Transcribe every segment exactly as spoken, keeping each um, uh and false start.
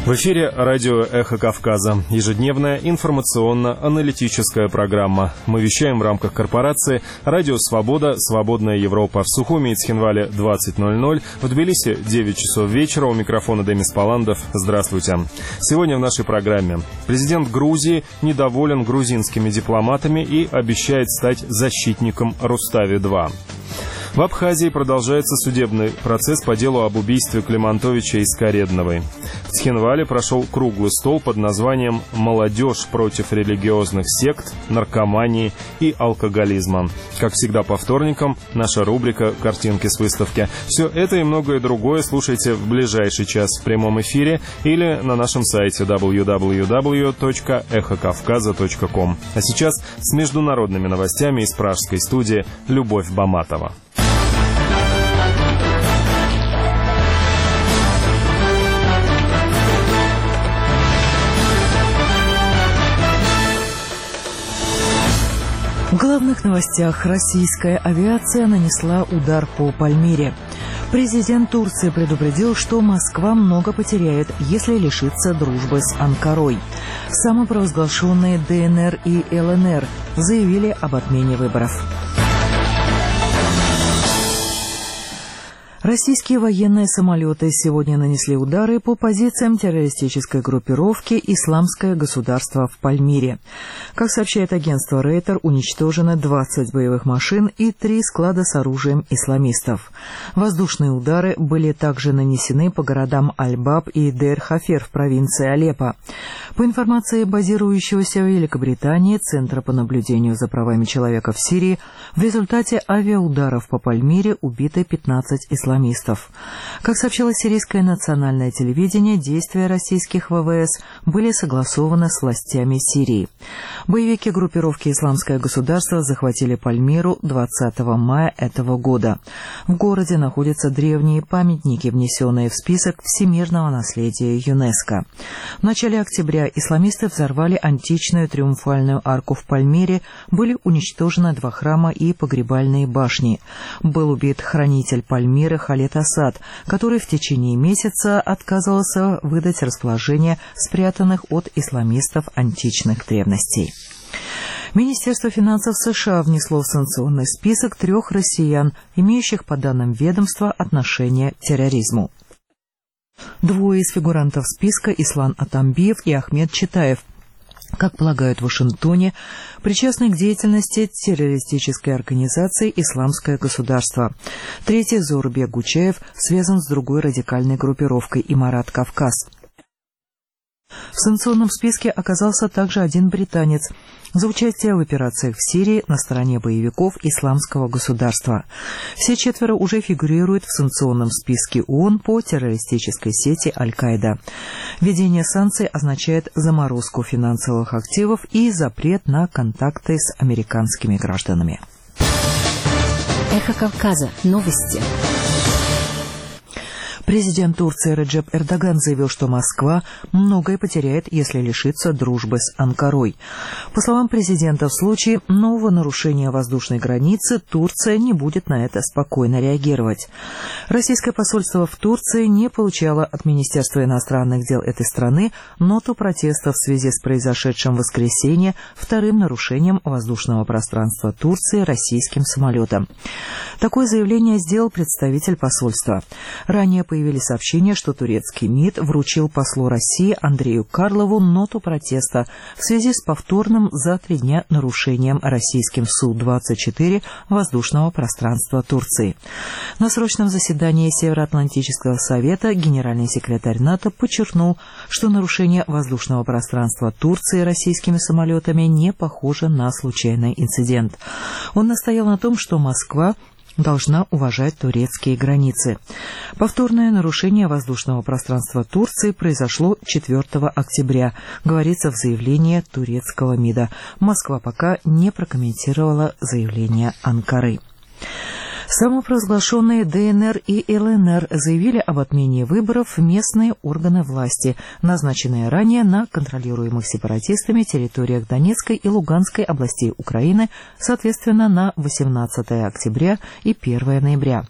В эфире радио «Эхо Кавказа». Ежедневная информационно-аналитическая программа. Мы вещаем в рамках корпорации «Радио Свобода. Свободная Европа». В Сухуми и Цхинвале двадцать ноль ноль, в Тбилиси девять часов вечера. У микрофона Демис Паландов. Здравствуйте. Сегодня в нашей программе. Президент Грузии недоволен грузинскими дипломатами и обещает стать защитником Рустави-два. В Абхазии продолжается судебный процесс по делу об убийстве Климантовича и Скоредновой. В Цхинвале прошел круглый стол под названием «Молодежь против религиозных сект, наркомании и алкоголизма». Как всегда по вторникам, наша рубрика «Картинки с выставки». Все это и многое другое слушайте в ближайший час в прямом эфире или на нашем сайте дабл ю дабл ю дабл ю точка эхо кавказа точка ком. А сейчас с международными новостями из пражской студии Любовь Баматова. В главных новостях: российская авиация нанесла удар по Пальмире. Президент Турции предупредил, что Москва много потеряет, если лишится дружбы с Анкарой. Самопровозглашенные ДНР и ЛНР заявили об отмене выборов. Российские военные самолеты сегодня нанесли удары по позициям террористической группировки «Исламское государство» в Пальмире. Как сообщает агентство Рейтер, уничтожено двадцать боевых машин и три склада с оружием исламистов. Воздушные удары были также нанесены по городам Аль-Баб и Дейр-Хафер в провинции Алеппо. По информации базирующегося в Великобритании Центра по наблюдению за правами человека в Сирии, в результате авиаударов по Пальмире убиты пятнадцать исламистов. исламистов. Как сообщило сирийское национальное телевидение, действия российских ВВС были согласованы с властями Сирии. Боевики группировки «Исламское государство» захватили Пальмиру двадцатого мая этого года. В городе находятся древние памятники, внесенные в список всемирного наследия ЮНЕСКО. В начале октября исламисты взорвали античную триумфальную арку в Пальмире, были уничтожены два храма и погребальные башни. Был убит хранитель Пальмиры Халед Асад, который в течение месяца отказывался выдать расположение спрятанных от исламистов античных древностей. Министерство финансов США внесло в санкционный список трех россиян, имеющих, по данным ведомства, отношение к терроризму. Двое из фигурантов списка, Ислам Атамбиев и Ахмед Читаев, как полагают в Вашингтоне, причастны к деятельности террористической организации «Исламское государство». Третий, Зорбек Гучаев, связан с другой радикальной группировкой «Имарат Кавказ». В санкционном списке оказался также один британец за участие в операциях в Сирии на стороне боевиков Исламского государства. Все четверо уже фигурируют в санкционном списке ООН по террористической сети Аль-Каида. Введение санкций означает заморозку финансовых активов и запрет на контакты с американскими гражданами. Эхо Кавказа. Новости. Президент Турции Реджеп Эрдоган заявил, что Москва многое потеряет, если лишится дружбы с Анкарой. По словам президента, в случае нового нарушения воздушной границы Турция не будет на это спокойно реагировать. Российское посольство в Турции не получало от Министерства иностранных дел этой страны ноту протеста в связи с произошедшим в воскресенье вторым нарушением воздушного пространства Турции российским самолетом. Такое заявление сделал представитель посольства. Ранее появилось Появились сообщения, что турецкий МИД вручил послу России Андрею Карлову ноту протеста в связи с повторным за три дня нарушением российским Су двадцать четыре воздушного пространства Турции. На срочном заседании Североатлантического совета генеральный секретарь НАТО подчеркнул, что нарушение воздушного пространства Турции российскими самолетами не похоже на случайный инцидент. Он настоял на том, что Москва должна уважать турецкие границы. Повторное нарушение воздушного пространства Турции произошло четвёртого октября, говорится в заявлении турецкого МИДа. Москва пока не прокомментировала заявление Анкары. Самопровозглашенные ДНР и ЛНР заявили об отмене выборов в местные органы власти, назначенные ранее на контролируемых сепаратистами территориях Донецкой и Луганской областей Украины, соответственно, на восемнадцатое октября и первое ноября.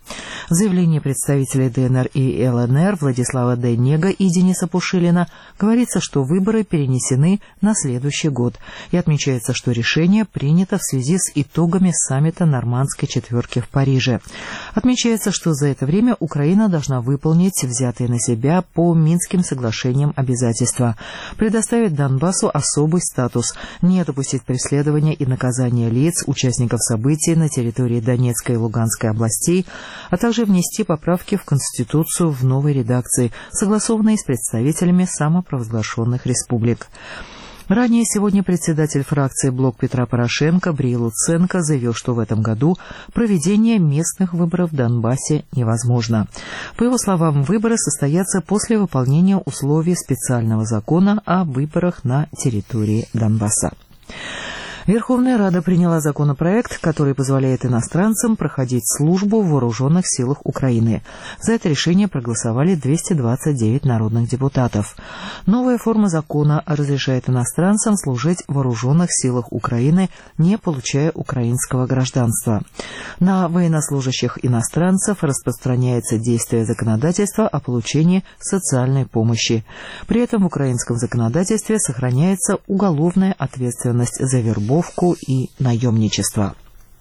В заявлении представителей ДНР и ЛНР Владислава Денега и Дениса Пушилина говорится, что выборы перенесены на следующий год, и отмечается, что решение принято в связи с итогами саммита Нормандской четверки в Париже. Отмечается, что за это время Украина должна выполнить взятые на себя по Минским соглашениям обязательства, предоставить Донбассу особый статус, не допустить преследования и наказания лиц, участников событий на территории Донецкой и Луганской областей, а также внести поправки в Конституцию в новой редакции, согласованные с представителями самопровозглашенных республик. Ранее сегодня председатель фракции «Блок Петра Порошенко» Брия Луценко заявил, что в этом году проведение местных выборов в Донбассе невозможно. По его словам, выборы состоятся после выполнения условий специального закона о выборах на территории Донбасса. Верховная Рада приняла законопроект, который позволяет иностранцам проходить службу в вооруженных силах Украины. За это решение проголосовали двести двадцать девять народных депутатов. Новая форма закона разрешает иностранцам служить в вооруженных силах Украины, не получая украинского гражданства. На военнослужащих иностранцев распространяется действие законодательства о получении социальной помощи. При этом в украинском законодательстве сохраняется уголовная ответственность за вербовку и наемничество.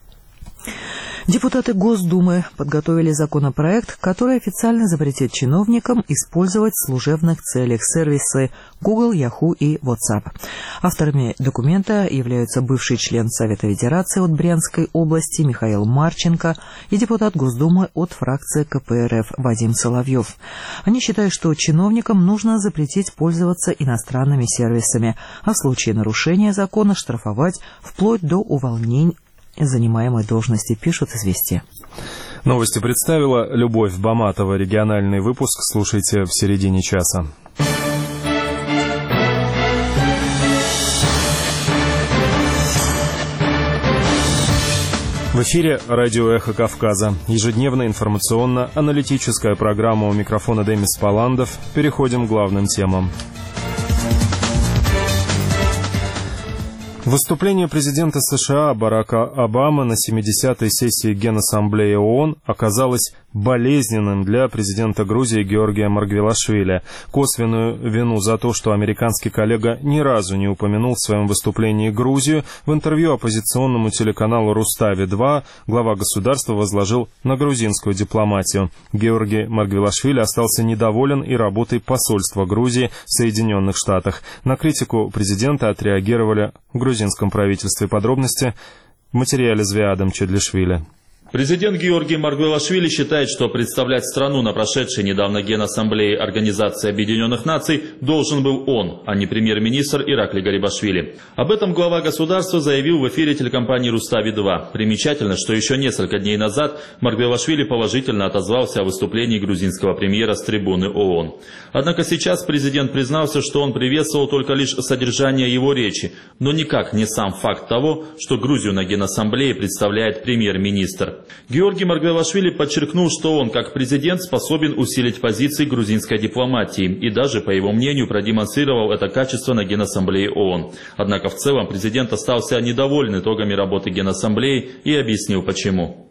Депутаты Госдумы подготовили законопроект, который официально запретит чиновникам использовать в служебных целях сервисы Google, Yahoo и WhatsApp. Авторами документа являются бывший член Совета Федерации от Брянской области Михаил Марченко и депутат Госдумы от фракции ка пэ эр эф Вадим Соловьев. Они считают, что чиновникам нужно запретить пользоваться иностранными сервисами, а в случае нарушения закона штрафовать вплоть до увольнения занимаемой должности, пишут «Известия». Новости представила Любовь Баматова. Региональный выпуск слушайте в середине часа. В эфире радио «Эхо Кавказа». Ежедневная информационно-аналитическая программа, у микрофона Демис Паландов. Переходим к главным темам. Выступление президента США Барака Обамы на семидесятой сессии Генассамблеи ООН оказалось болезненным для президента Грузии Георгия Маргвелашвили. Косвенную вину за то, что американский коллега ни разу не упомянул в своем выступлении Грузию, в интервью оппозиционному телеканалу Рустави два глава государства возложил на грузинскую дипломатию. Георгий Маргвелашвили остался недоволен и работой посольства Грузии в Соединенных Штатах. На критику президента отреагировали в грузинском правительстве. Подробности в материале Звиадом Чедлишвили. Президент Георгий Маргвелашвили считает, что представлять страну на прошедшей недавно Генассамблее Организации Объединенных Наций должен был он, а не премьер-министр Иракли Гарибашвили. Об этом глава государства заявил в эфире телекомпании Рустави два. Примечательно, что еще несколько дней назад Маргвелашвили положительно отозвался о выступлении грузинского премьера с трибуны ООН. Однако сейчас президент признался, что он приветствовал только лишь содержание его речи, но никак не сам факт того, что Грузию на Генассамблее представляет премьер-министр. Георгий Маргвелашвили подчеркнул, что он, как президент, способен усилить позиции грузинской дипломатии и даже, по его мнению, продемонстрировал это качество на Генассамблее ООН. Однако в целом президент остался недоволен итогами работы Генассамблеи и объяснил почему.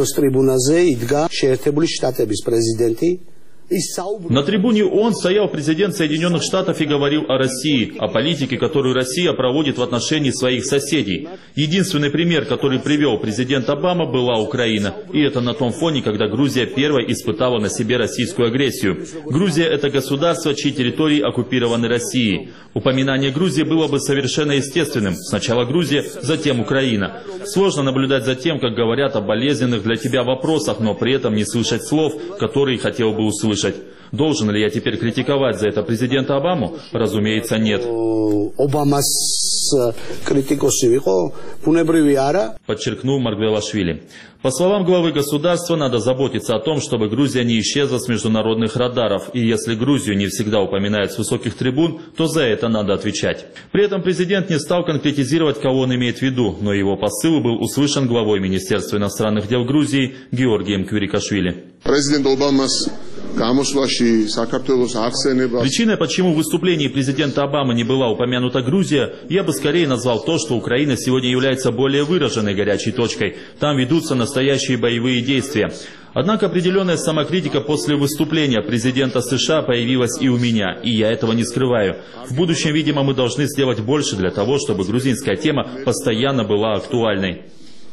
На трибуне ООН стоял президент Соединенных Штатов и говорил о России, о политике, которую Россия проводит в отношении своих соседей. Единственный пример, который привел президент Обама, была Украина. И это на том фоне, когда Грузия первой испытала на себе российскую агрессию. Грузия – это государство, чьи территории оккупированы Россией. Упоминание Грузии было бы совершенно естественным. Сначала Грузия, затем Украина. Сложно наблюдать за тем, как говорят о болезненных для тебя вопросах, но при этом не слышать слов, которые хотел бы услышать. Должен ли я теперь критиковать за это президента Обаму? Разумеется, нет. Подчеркнул Маргвелашвили. По словам главы государства, надо заботиться о том, чтобы Грузия не исчезла с международных радаров. И если Грузию не всегда упоминают с высоких трибун, то за это надо отвечать. При этом президент не стал конкретизировать, кого он имеет в виду, но его посыл был услышан главой Министерства иностранных дел Грузии Георгием Квирикашвили. Президент Обама Причиной, почему в выступлении президента Обамы не была упомянута Грузия, я бы скорее назвал то, что Украина сегодня является более выраженной горячей точкой. Там ведутся настоящие боевые действия. Однако определенная самокритика после выступления президента США появилась и у меня, и я этого не скрываю. В будущем, видимо, мы должны сделать больше для того, чтобы грузинская тема постоянно была актуальной.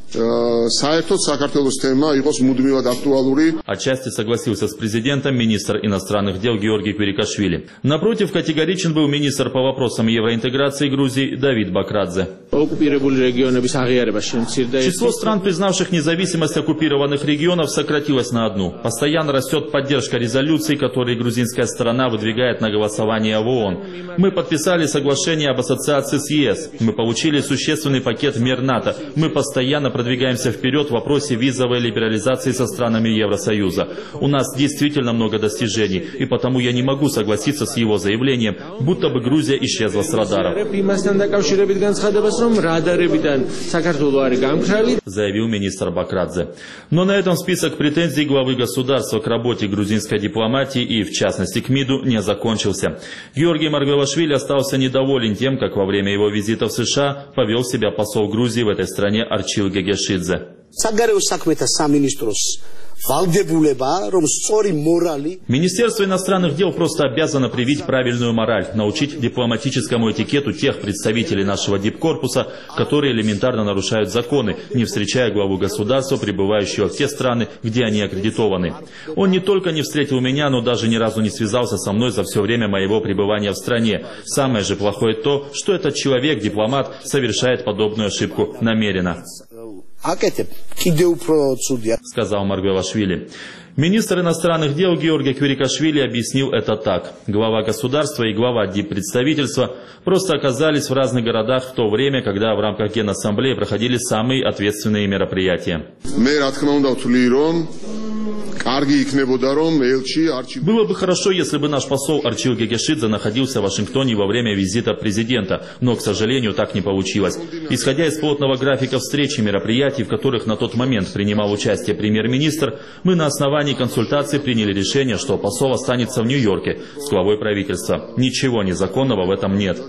Отчасти согласился с президентом министр иностранных дел Георгий Квирикашвили. Напротив, категоричен был министр по вопросам евроинтеграции Грузии Давид Бакрадзе. Число стран, признавших независимость оккупированных регионов, сократилось на одну. Постоянно растет поддержка резолюций, которые грузинская сторона выдвигает на голосование в ООН. Мы подписали соглашение об ассоциации с ЕС. Мы получили существенный пакет мер НАТО. Мы постоянно продвигаемся вперед в вопросе визовой либерализации со странами Евросоюза. У нас действительно много достижений, и потому я не могу согласиться с его заявлением, будто бы Грузия исчезла с радаров. Заявил министр Бакрадзе. Но на этом список претензий главы государства к работе грузинской дипломатии и, в частности, к МИДу не закончился. Георгий Маргвелашвили остался недоволен тем, как во время его визита в США повел себя посол Грузии в этой стране Арчил Гегешидзе. Министерство иностранных дел просто обязано привить правильную мораль, научить дипломатическому этикету тех представителей нашего дипкорпуса, которые элементарно нарушают законы, не встречая главу государства, прибывающего в те страны, где они аккредитованы. Он не только не встретил меня, но даже ни разу не связался со мной за все время моего пребывания в стране. Самое же плохое то, что этот человек, дипломат, совершает подобную ошибку намеренно. Сказал Маргвелашвили. Министр иностранных дел Георгий Квирикашвили объяснил это так. Глава государства и глава диппредставительства просто оказались в разных городах в то время, когда в рамках Генассамблеи проходили самые ответственные мероприятия. Было бы хорошо, если бы наш посол Арчил Гегешидзе находился в Вашингтоне во время визита президента, но, к сожалению, так не получилось. Исходя из плотного графика встреч и мероприятий, в которых на тот момент принимал участие премьер-министр, мы на основании консультаций приняли решение, что посол останется в Нью-Йорке с главой правительства. Ничего незаконного в этом нет,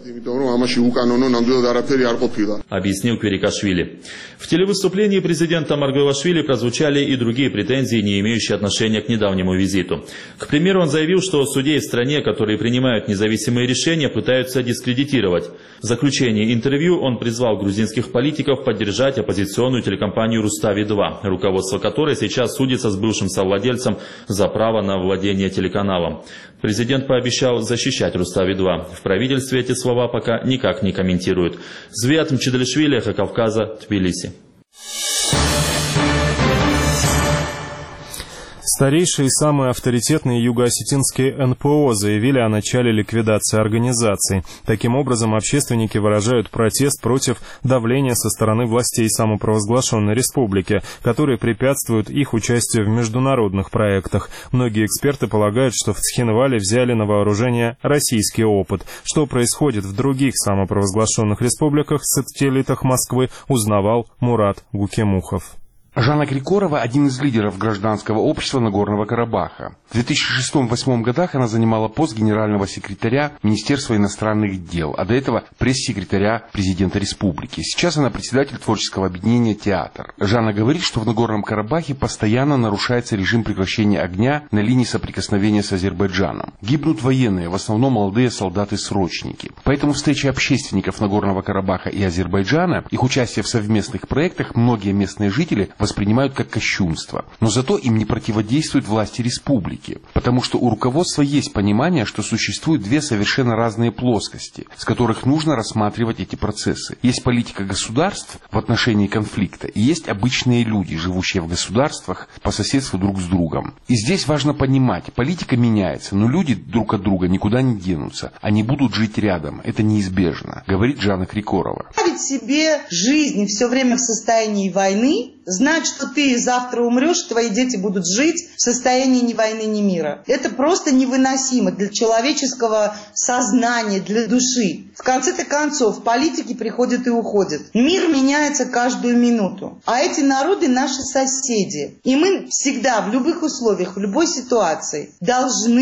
объяснил Квирикашвили. В телевыступлении президента Маргвелашвили прозвучали и другие претензии, не имеющие отношения к недавнему визиту. К примеру, он заявил, что судей в стране, которые принимают независимые решения, пытаются дискредитировать. В заключении интервью он призвал грузинских политиков поддержать оппозиционную телекомпанию Рустави два, руководство которой сейчас судится с бывшим совладельцем за право на владение телеканалом. Президент пообещал защищать Рустави два. В правительстве эти слова пока никак не комментируют. Звиат Мчеделишвили, Эхо Кавказа, Тбилиси. Старейшие и самые авторитетные юго-осетинские эн пэ о заявили о начале ликвидации организаций. Таким образом, общественники выражают протест против давления со стороны властей самопровозглашенной республики, которые препятствуют их участию в международных проектах. Многие эксперты полагают, что в Цхинвале взяли на вооружение российский опыт. Что происходит в других самопровозглашенных республиках, сателлитах Москвы, узнавал Мурат Гукемухов. Жанна Григорова – один из лидеров гражданского общества Нагорного Карабаха. В две тысячи шестом — две тысячи восьмом годах она занимала пост генерального секретаря Министерства иностранных дел, а до этого пресс-секретаря президента республики. Сейчас она председатель творческого объединения «Театр». Жанна говорит, что в Нагорном Карабахе постоянно нарушается режим прекращения огня на линии соприкосновения с Азербайджаном. Гибнут военные, в основном молодые солдаты-срочники. Поэтому встречи общественников Нагорного Карабаха и Азербайджана, их участие в совместных проектах многие местные жители воспринимают как кощунство. Но зато им не противодействуют власти республики, потому что у руководства есть понимание, что существуют две совершенно разные плоскости, с которых нужно рассматривать эти процессы. Есть политика государств в отношении конфликта, и есть обычные люди, живущие в государствах по соседству друг с другом. И здесь важно понимать, политика меняется, но люди друг от друга никуда не денутся. Они будут жить рядом, это неизбежно, говорит Жанна Крикорова. Ставить себе жизнь все время в состоянии войны, знать, что ты завтра умрешь, твои дети будут жить в состоянии ни войны, ни мира. Это просто невыносимо для человеческого сознания, для души. В конце-то концов, политики приходят и уходят. Мир меняется каждую минуту. А эти народы наши соседи. И мы всегда, в любых условиях, в любой ситуации должны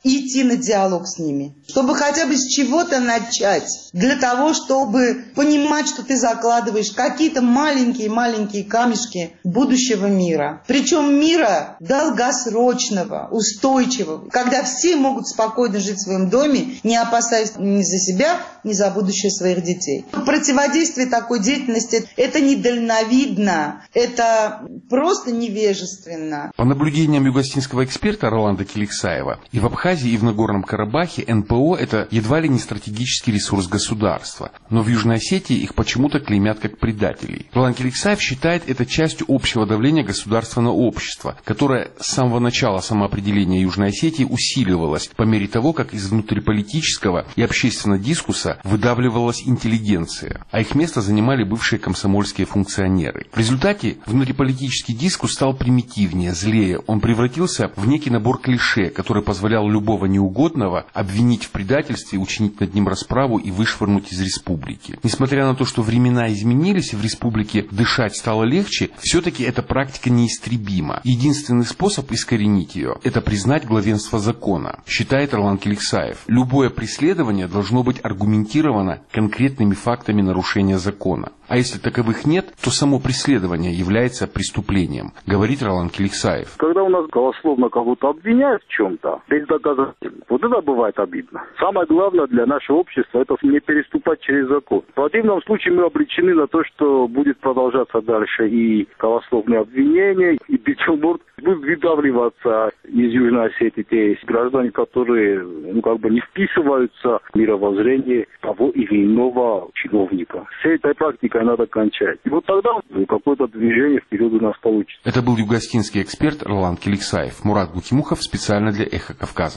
и идти на диалог с ними. Чтобы хотя бы с чего-то начать. Для того, чтобы понимать, что ты закладываешь какие-то маленькие-маленькие камешки будущего мира. Причем мира долгосрочного, устойчивого. Когда все могут спокойно жить в своем доме, не опасаясь ни за себя, ни за будущее своих детей. Противодействие такой деятельности – это недальновидно, это просто невежественно. По наблюдениям югославского эксперта Роланда Келиксаева, и в Абхазии, и в Нагорном Карабахе эн пэ о – это едва ли не стратегический ресурс государства. Но в Южной Осетии их почему-то клеймят как предателей. Роланд Келиксаев считает это частью общего давления государства на общество, которое с самого начала самоопределения Южной Осетии усиливалось по мере того, как из внутриполитического и общественного дискурса выдавливалась интеллигенция, а их место занимали бывшие комсомольские функционеры. В результате внутриполитический дискурс стал примитивнее, злее. Он превратился в некий набор клише, который позволял любого неугодного обвинить в предательстве, учинить над ним расправу и вышвырнуть из республики. Несмотря на то, что времена изменились и в республике дышать стало легче, все-таки эта практика неистребима. Единственный способ искоренить ее – это признать главенство закона, считает Роланд Келиксаев. Любое преследование должно быть аргументировано конкретными фактами нарушения закона. А если таковых нет, то само преследование является преступлением, говорит Роланд Келиксаев. Когда у нас голословно кого-то обвиняют в чем-то, бездоказательно, вот это бывает обидно. Самое главное для нашего общества – это не переступать через закон. В противном случае мы обречены на то, что будет продолжаться дальше и голословные обвинения, и Петербург будут выдавливаться из Южной Осетии те граждане, которые ну, как бы не вписываются в мировоззрение того или иного чиновника. Всей этой практикой надо кончать. И вот тогда какое-то движение вперед у нас получится. Это был югославский эксперт Роланд Келиксаев. Мурат Гукимухов специально для «Эхо Кавказа».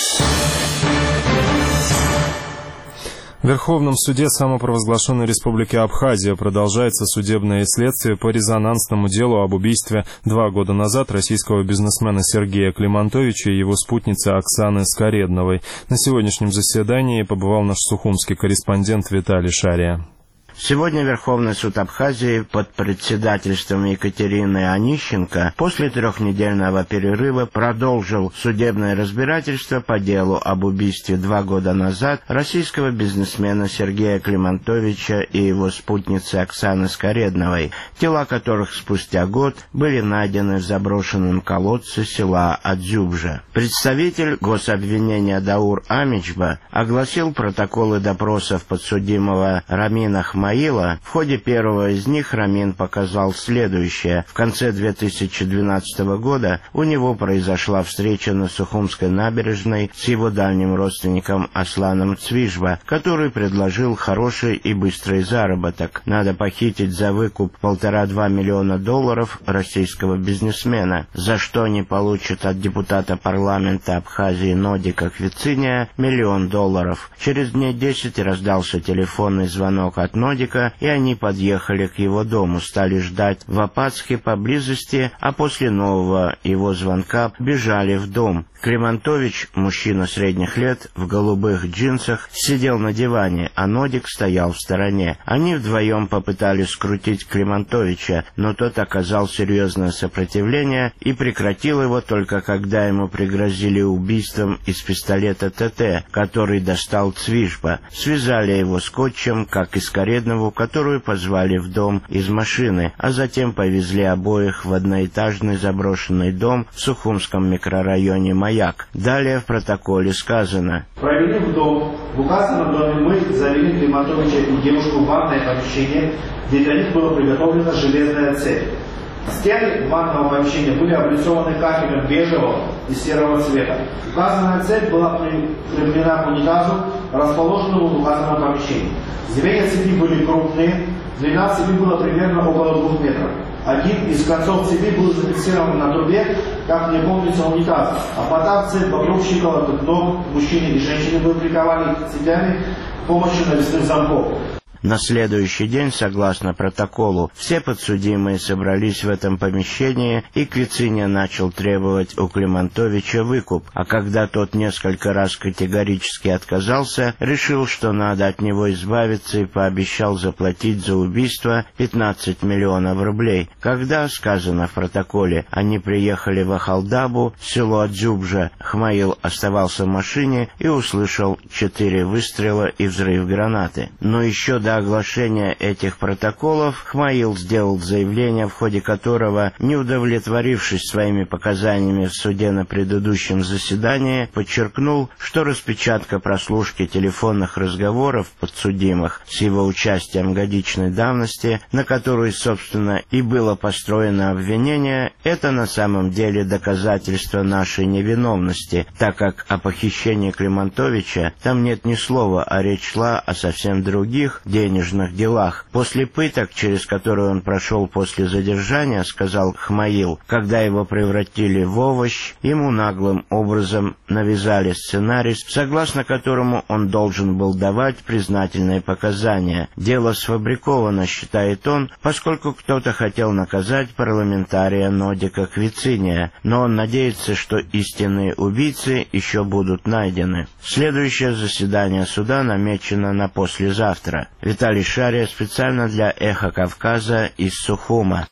В Верховном суде самопровозглашенной Республики Абхазия продолжается судебное следствие по резонансному делу об убийстве два года назад российского бизнесмена Сергея Климантовича и его спутницы Оксаны Скоредновой. На сегодняшнем заседании побывал наш сухумский корреспондент Виталий Шария. Сегодня Верховный суд Абхазии под председательством Екатерины Онищенко после трехнедельного перерыва продолжил судебное разбирательство по делу об убийстве два года назад российского бизнесмена Сергея Климантовича и его спутницы Оксаны Скоредновой, тела которых спустя год были найдены в заброшенном колодце села Адзюбжа. Представитель гособвинения Даур Амичба огласил протоколы допросов подсудимого Рамина Хмаила. В ходе первого из них Рамин показал следующее. В конце две тысячи двенадцатого года у него произошла встреча на Сухумской набережной с его дальним родственником Асланом Цвижба, который предложил хороший и быстрый заработок. Надо похитить за выкуп полтора-два миллиона долларов российского бизнесмена, за что они получат от депутата парламента Абхазии Нодика Квициния миллион долларов. Через дней десять раздался телефонный звонок от Нодика, и они подъехали к его дому, стали ждать в Апатске поблизости, а после нового его звонка бежали в дом. Климантович, мужчина средних лет, в голубых джинсах, сидел на диване, а Нодик стоял в стороне. Они вдвоем попытались скрутить Климантовича, но тот оказал серьезное сопротивление и прекратил его только когда ему пригрозили убийством из пистолета ТТ, который достал Цвижба. Связали его скотчем, как и Скореднову, которую позвали в дом из машины, а затем повезли обоих в одноэтажный заброшенный дом в Сухумском микрорайоне Маяк. Далее в протоколе сказано: провели в дом. В указанном доме мы завели Климантовича и девушку в ванное помещение, где для них была приготовлена железная цепь. Стены ванного помещения были облицованы кафелем бежевого и серого цвета. Указанная цепь была прикреплена к унитазу, расположенному в указанном помещении. Звенья цепи были крупные, длина цепи была примерно около двух метров. Один из концов цепи был зафиксирован на трубе, как мне помнится, унитаз, а потом цепь вокруг щиколоток ног мужчины и женщины были прикованы цепями с помощью навесных замков. На следующий день, согласно протоколу, все подсудимые собрались в этом помещении, и Квициня начал требовать у Климантовича выкуп, а когда тот несколько раз категорически отказался, решил, что надо от него избавиться, и пообещал заплатить за убийство пятнадцать миллионов рублей. Когда, сказано в протоколе, они приехали в Ахалдабу, село Адзюбжа, Хмаил оставался в машине и услышал четыре выстрела и взрыв гранаты. Но еще до оглашения этих протоколов Хмаил сделал заявление, в ходе которого, не удовлетворившись своими показаниями в суде на предыдущем заседании, подчеркнул, что распечатка прослушки телефонных разговоров подсудимых с его участием годичной давности, на которую, собственно, и было построено обвинение, это на самом деле доказательство нашей невиновности, так как о похищении Климантовича там нет ни слова, а речь шла о совсем других денежных делах. После пыток, через которые он прошел после задержания, сказал Хмаил, когда его превратили в овощ, ему наглым образом навязали сценарий, согласно которому он должен был давать признательные показания. Дело сфабриковано, считает он, поскольку кто-то хотел наказать парламентария Нодика Квициния, но он надеется, что истинные убийцы еще будут найдены. Следующее заседание суда намечено на послезавтра. Виталий Шария специально для «Эхо Кавказа» из Сухума.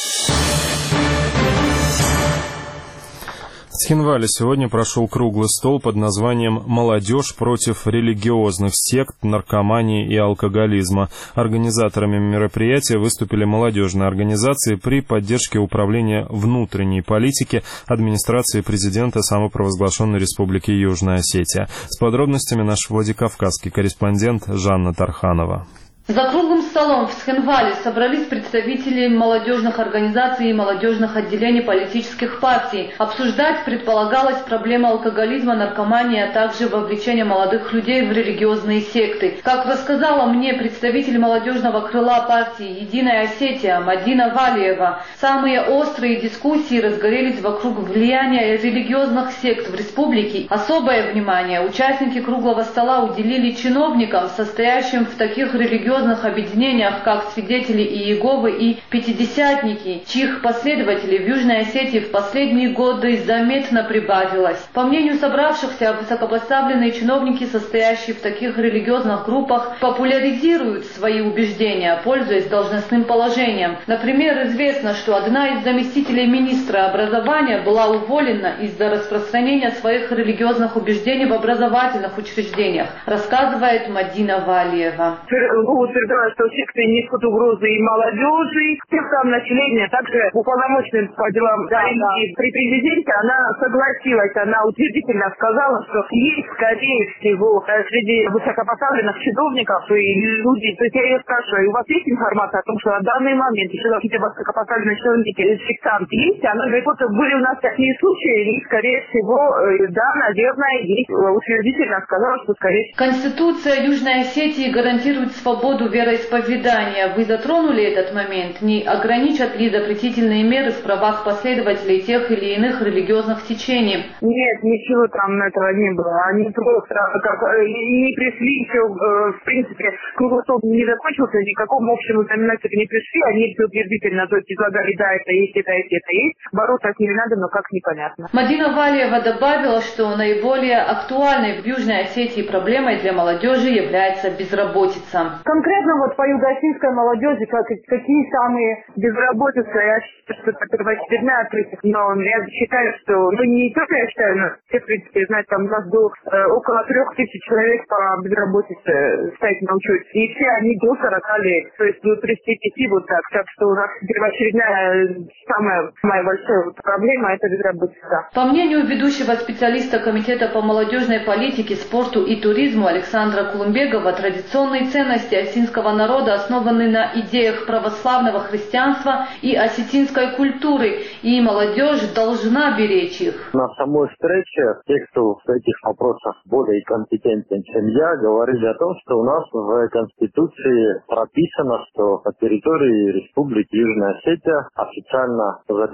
В Цхинвале сегодня прошел круглый стол под названием «Молодежь против религиозных сект, наркомании и алкоголизма». Организаторами мероприятия выступили молодежные организации при поддержке Управления внутренней политики администрации президента самопровозглашенной Республики Южная Осетия. С подробностями наш владикавказский корреспондент Жанна Тарханова. За круглым столом в Цхинвале собрались представители молодежных организаций и молодежных отделений политических партий. Обсуждать предполагалась проблема алкоголизма, наркомании, а также вовлечение молодых людей в религиозные секты. Как рассказала мне представитель молодежного крыла партии «Единая Осетия» Мадина Валиева, самые острые дискуссии разгорелись вокруг влияния религиозных сект в республике. Особое внимание участники круглого стола уделили чиновникам, состоящим в таких религиозных объединениях, как Свидетели Иеговы и Пятидесятники, чьих последователей в Южной Осетии в последние годы заметно прибавилось. По мнению собравшихся, высокопоставленные чиновники, состоящие в таких религиозных группах, популяризируют свои убеждения, пользуясь должностным положением. Например, известно, что одна из заместителей министра образования была уволена из-за распространения своих религиозных убеждений в образовательных учреждениях, рассказывает Мадина Валиева. Утверждала, что секты несут угрозы и молодежи, всем там населения, также уполномоченным по делам да, религии да. При президенте она согласилась, она утвердительно сказала, что есть, скорее всего, среди высокопоставленных чиновников и люди, то есть я ее спрашиваю, у вас есть информация о том, что на данный момент еще какие-то высокопоставленные чиновники, сектанты есть? Она говорит, вот были у нас такие случаи, и, скорее всего, да, наверное, есть. Утвердительно сказала, что, скорее всего. Конституция Южной Осетии гарантирует свободу вероисповедания. Вы затронули этот момент? Не ограничат ли запретительные меры в правах последователей тех или иных религиозных течений? Нет, ничего там этого не было. Они просто как, не пришли еще, в принципе, круглый стол не закончился, ни к какому общему знаменателю не пришли. Они все утвердительно, то есть излагали, да, это есть, это есть, это есть. Бороться с ними надо, но как непонятно. Мадина Валиева добавила, что наиболее актуальной в Южной Осетии проблемой для молодежи является безработица. Конкретно вот по юго-осетинской молодежи, как, какие самые безработицы, я считаю, что это первоочередная причина, но я считаю, что, ну не только я считаю, но все, в принципе, знают, там у нас было э, около трех тысяч человек по безработице стоять на учете, и все они до сорока лет, то есть до тридцати пяти вот так, так что у нас первоочередная, самая, самая большая вот проблема – это безработица. По мнению ведущего специалиста Комитета по молодежной политике, спорту и туризму Александра Кулумбегова, традиционные ценности осетинского народа основаны на идеях православного христианства и осетинской культуры, и молодежь должна беречь их. На самой встрече те, кто в этих вопросах более компетентен, чем я, говорили о том, что у нас в Конституции прописано, что по территории Республики Южная Осетия официально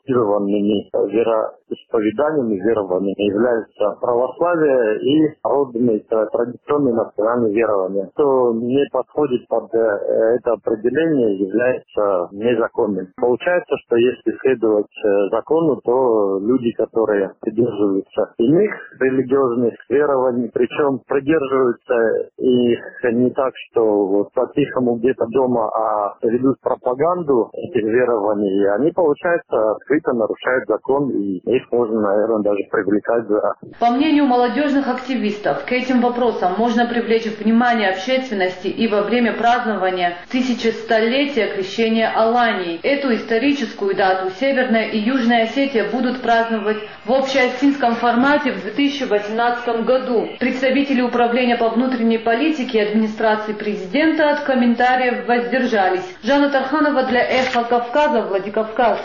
регламентированными вероисповеданиями, верованиями являются православие и народные традиционные национальные верования. Кто не подходит под это определение, является незаконным. Получается, что если следовать закону, то люди, которые придерживаются иных религиозных верований, причем придерживаются их не так, что вот по-тихому где-то дома, а ведут пропаганду этих верований, они, получается, открыто нарушают закон, и их можно, наверное, даже привлекать за... По мнению молодежных активистов, к этим вопросам можно привлечь внимание общественности и во время празднования тысячестолетия крещения Алании. Эту историческую дату Северная и Южная Осетия будут праздновать в общеосетинском формате в две тысячи восемнадцатом году. Представители управления по внутренней политике и администрации президента от комментариев воздержались. Жанна Тарханова для Эхо Кавказа, Владикавказ.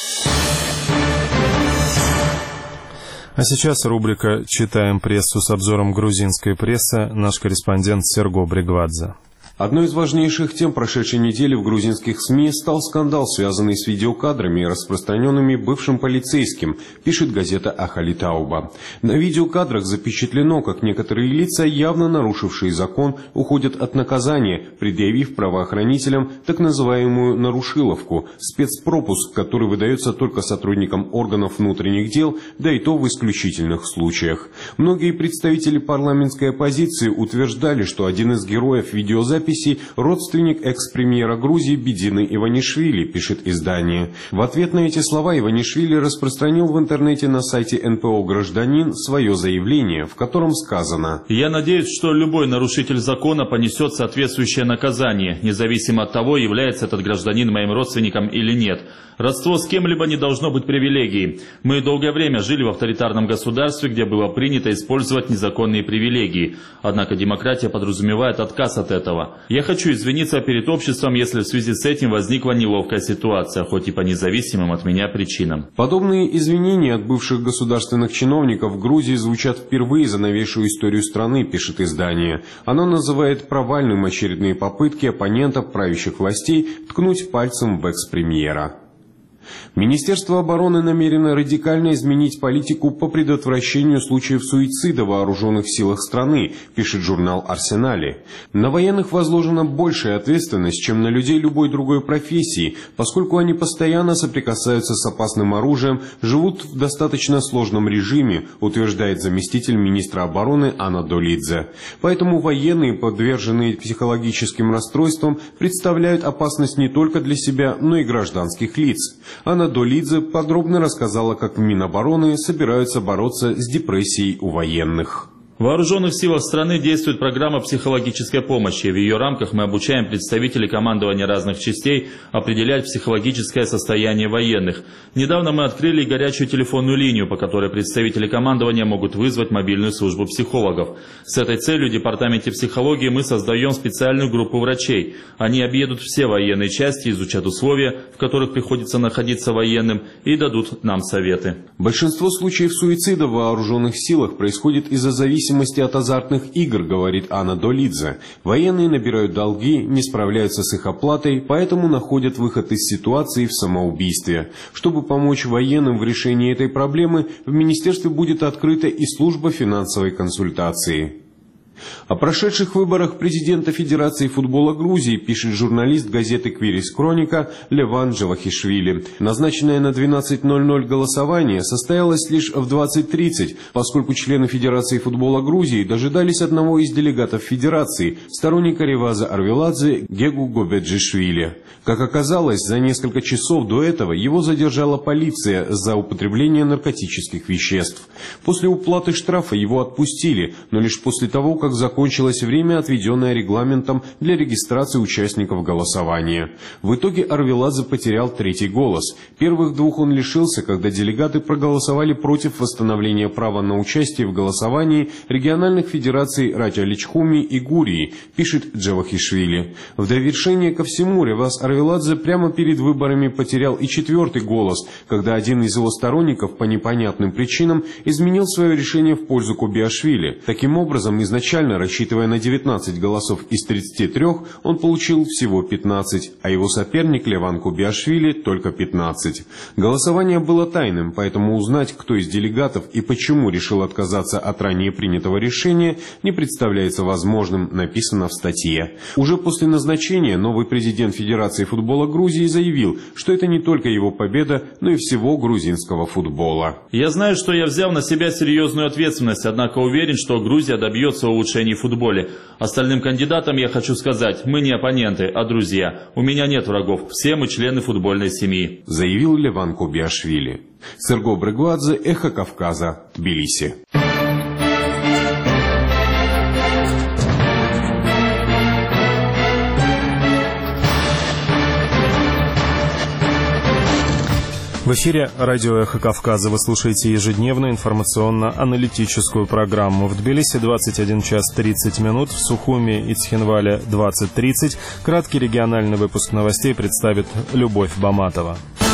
А сейчас рубрика «Читаем прессу» с обзором грузинской прессы. Наш корреспондент Серго Бригвадзе. Одной из важнейших тем прошедшей недели в грузинских СМИ стал скандал, связанный с видеокадрами, распространенными бывшим полицейским, пишет газета «Ахали Тауба». На видеокадрах запечатлено, как некоторые лица, явно нарушившие закон, уходят от наказания, предъявив правоохранителям так называемую «нарушиловку» – спецпропуск, который выдается только сотрудникам органов внутренних дел, да и то в исключительных случаях. Многие представители парламентской оппозиции утверждали, что один из героев видеозаписи родственник экс-премьера Грузии Бидины Иванишвили, пишет издание. В ответ на эти слова Иванишвили распространил в интернете на сайте эн пэ о «Гражданин» свое заявление, в котором сказано: «Я надеюсь, что любой нарушитель закона понесет соответствующее наказание, независимо от того, является этот гражданин моим родственником или нет. Родство с кем-либо не должно быть привилегией. Мы долгое время жили в авторитарном государстве, где было принято использовать незаконные привилегии. Однако демократия подразумевает отказ от этого. Я хочу извиниться перед обществом, если в связи с этим возникла неловкая ситуация, хоть и по независимым от меня причинам». Подобные извинения от бывших государственных чиновников в Грузии звучат впервые за новейшую историю страны, пишет издание. Оно называет провальным очередные попытки оппонентов правящих властей ткнуть пальцем в экс-премьера. Министерство обороны намерено радикально изменить политику по предотвращению случаев суицида в вооруженных силах страны, пишет журнал «Арсенале». На военных возложена большая ответственность, чем на людей любой другой профессии, поскольку они постоянно соприкасаются с опасным оружием, живут в достаточно сложном режиме, утверждает заместитель министра обороны Анна Долидзе. Поэтому военные, подверженные психологическим расстройствам, представляют опасность не только для себя, но и гражданских лиц. Анна Долидзе подробно рассказала, как в Минобороны собираются бороться с депрессией у военных. В вооруженных силах страны действует программа психологической помощи. В ее рамках мы обучаем представителей командования разных частей определять психологическое состояние военных. Недавно мы открыли горячую телефонную линию, по которой представители командования могут вызвать мобильную службу психологов. С этой целью в Департаменте психологии мы создаем специальную группу врачей. Они объедут все военные части, изучат условия, в которых приходится находиться военным, и дадут нам советы. Большинство случаев суицида в вооруженных силах происходит из-за зависимости В зависимости от азартных игр, говорит Анна Долидзе. Военные набирают долги, не справляются с их оплатой, поэтому находят выход из ситуации в самоубийстве. Чтобы помочь военным в решении этой проблемы, в министерстве будет открыта и служба финансовой консультации. О прошедших выборах президента Федерации футбола Грузии пишет журналист газеты «Квирис Хроника» Леван Джавахишвили. Назначенное на двенадцать ноль ноль голосование состоялось лишь в двадцать тридцать, поскольку члены Федерации футбола Грузии дожидались одного из делегатов Федерации, сторонника Реваза Арвеладзе Гегу Гобеджишвили. Как оказалось, за несколько часов до этого его задержала полиция за употребление наркотических веществ. После уплаты штрафа его отпустили, но лишь после того, как закончилось время, отведенное регламентом для регистрации участников голосования. В итоге Арвеладзе потерял третий голос. Первых двух он лишился, когда делегаты проголосовали против восстановления права на участие в голосовании региональных федераций Ратя-Личхуми и Гурии, пишет Джавахишвили. В довершение ко всему, Реваз Арвеладзе прямо перед выборами потерял и четвертый голос, когда один из его сторонников по непонятным причинам изменил свое решение в пользу Кубиашвили. Таким образом, изначально Изначально, рассчитывая на девятнадцать голосов из тридцати трёх, он получил всего пятнадцать, а его соперник Леван Кубиашвили только пятнадцать. Голосование было тайным, поэтому узнать, кто из делегатов и почему решил отказаться от ранее принятого решения, не представляется возможным, написано в статье. Уже после назначения новый президент Федерации футбола Грузии заявил, что это не только его победа, но и всего грузинского футбола. Я знаю, что я взял на себя серьезную ответственность, однако уверен, что Грузия добьется улучшений в футболе. Остальным кандидатам я хочу сказать, мы не оппоненты, а друзья. У меня нет врагов, все мы члены футбольной семьи, заявил Леван Кубиашвили. Серго Брегуадзе, Эхо Кавказа, Тбилиси. В эфире радио «Эхо Кавказа». Вы слушаете ежедневную информационно-аналитическую программу. В Тбилиси двадцать один час тридцать минут, в Сухуми и Цхинвале двадцать тридцать. Краткий региональный выпуск новостей представит Любовь Баматова.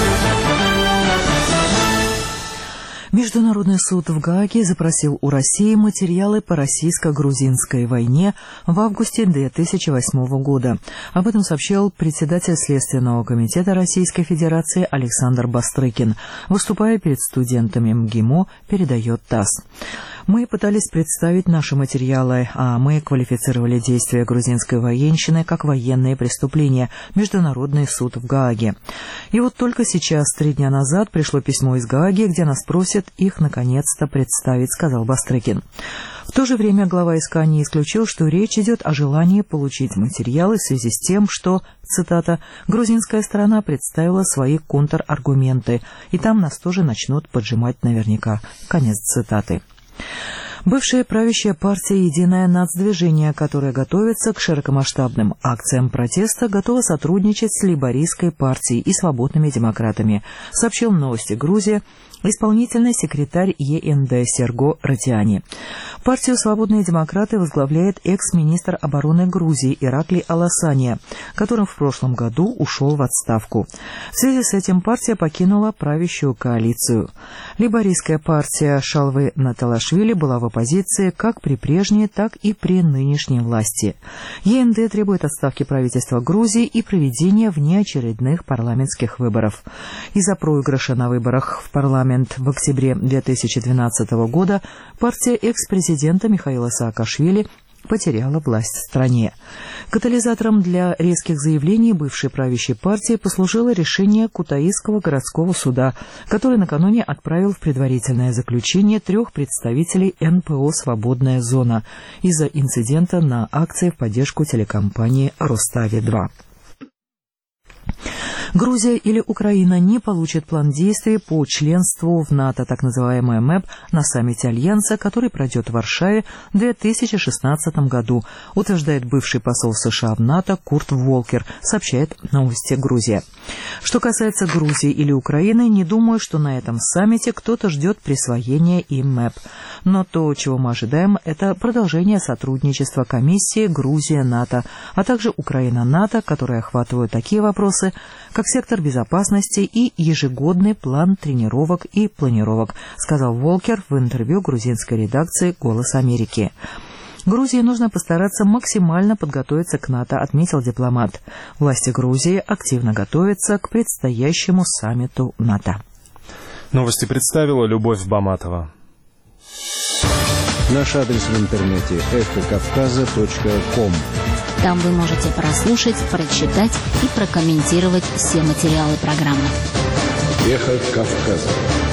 Международный суд в Гааге запросил у России материалы по российско-грузинской войне в августе две тысячи восьмого года. Об этом сообщил председатель Следственного комитета Российской Федерации Александр Бастрыкин. Выступая перед студентами МГИМО, передает ТАСС. Мы пытались представить наши материалы, а мы квалифицировали действия грузинской военщины как военные преступления. Международный суд в Гааге. И вот только сейчас, три дня назад, пришло письмо из Гааги, где нас просят их наконец-то представить, сказал Бастрыкин. В то же время глава СК не исключил, что речь идет о желании получить материалы в связи с тем, что, цитата, «грузинская сторона представила свои контраргументы, и там нас тоже начнут поджимать наверняка». Конец цитаты. Бывшая правящая партия «Единое нацдвижение», которая готовится к широкомасштабным акциям протеста, готова сотрудничать с лейбористской партией и свободными демократами, сообщил «Новости Грузия» исполнительный секретарь ЕНД Серго Ратиани. Партию «Свободные демократы» возглавляет экс-министр обороны Грузии Иракли Аласания, который в прошлом году ушел в отставку. В связи с этим партия покинула правящую коалицию. Лейбористская партия Шалвы Наталашвили была в оппозиции как при прежней, так и при нынешней власти. ЕНД требует отставки правительства Грузии и проведения внеочередных парламентских выборов. Из-за проигрыша на выборах в парламент в октябре две тысячи двенадцатого года партия экс-президента Михаила Саакашвили потеряла власть в стране. Катализатором для резких заявлений бывшей правящей партии послужило решение Кутаисского городского суда, который накануне отправил в предварительное заключение трех представителей эн пэ о «Свободная зона» из-за инцидента на акции в поддержку телекомпании «Ростави-два». Грузия или Украина не получат план действий по членству в НАТО, так называемый МЭП, на саммите Альянса, который пройдет в Варшаве в две тысячи шестнадцатом году, утверждает бывший посол США в НАТО Курт Волкер, сообщает «Новости Грузия». Что касается Грузии или Украины, не думаю, что на этом саммите кто-то ждет присвоения им МЭП. Но то, чего мы ожидаем, это продолжение сотрудничества комиссии Грузия-НАТО, а также Украина-НАТО, которые охватывают такие вопросы, как сектор безопасности и ежегодный план тренировок и планировок, сказал Волкер в интервью грузинской редакции «Голос Америки». Грузии нужно постараться максимально подготовиться к НАТО, отметил дипломат. Власти Грузии активно готовятся к предстоящему саммиту НАТО. Новости представила Любовь Баматова. Наш адрес в интернете эхо кавказа точка ком. Там вы можете прослушать, прочитать и прокомментировать все материалы программы. Эхо Кавказа.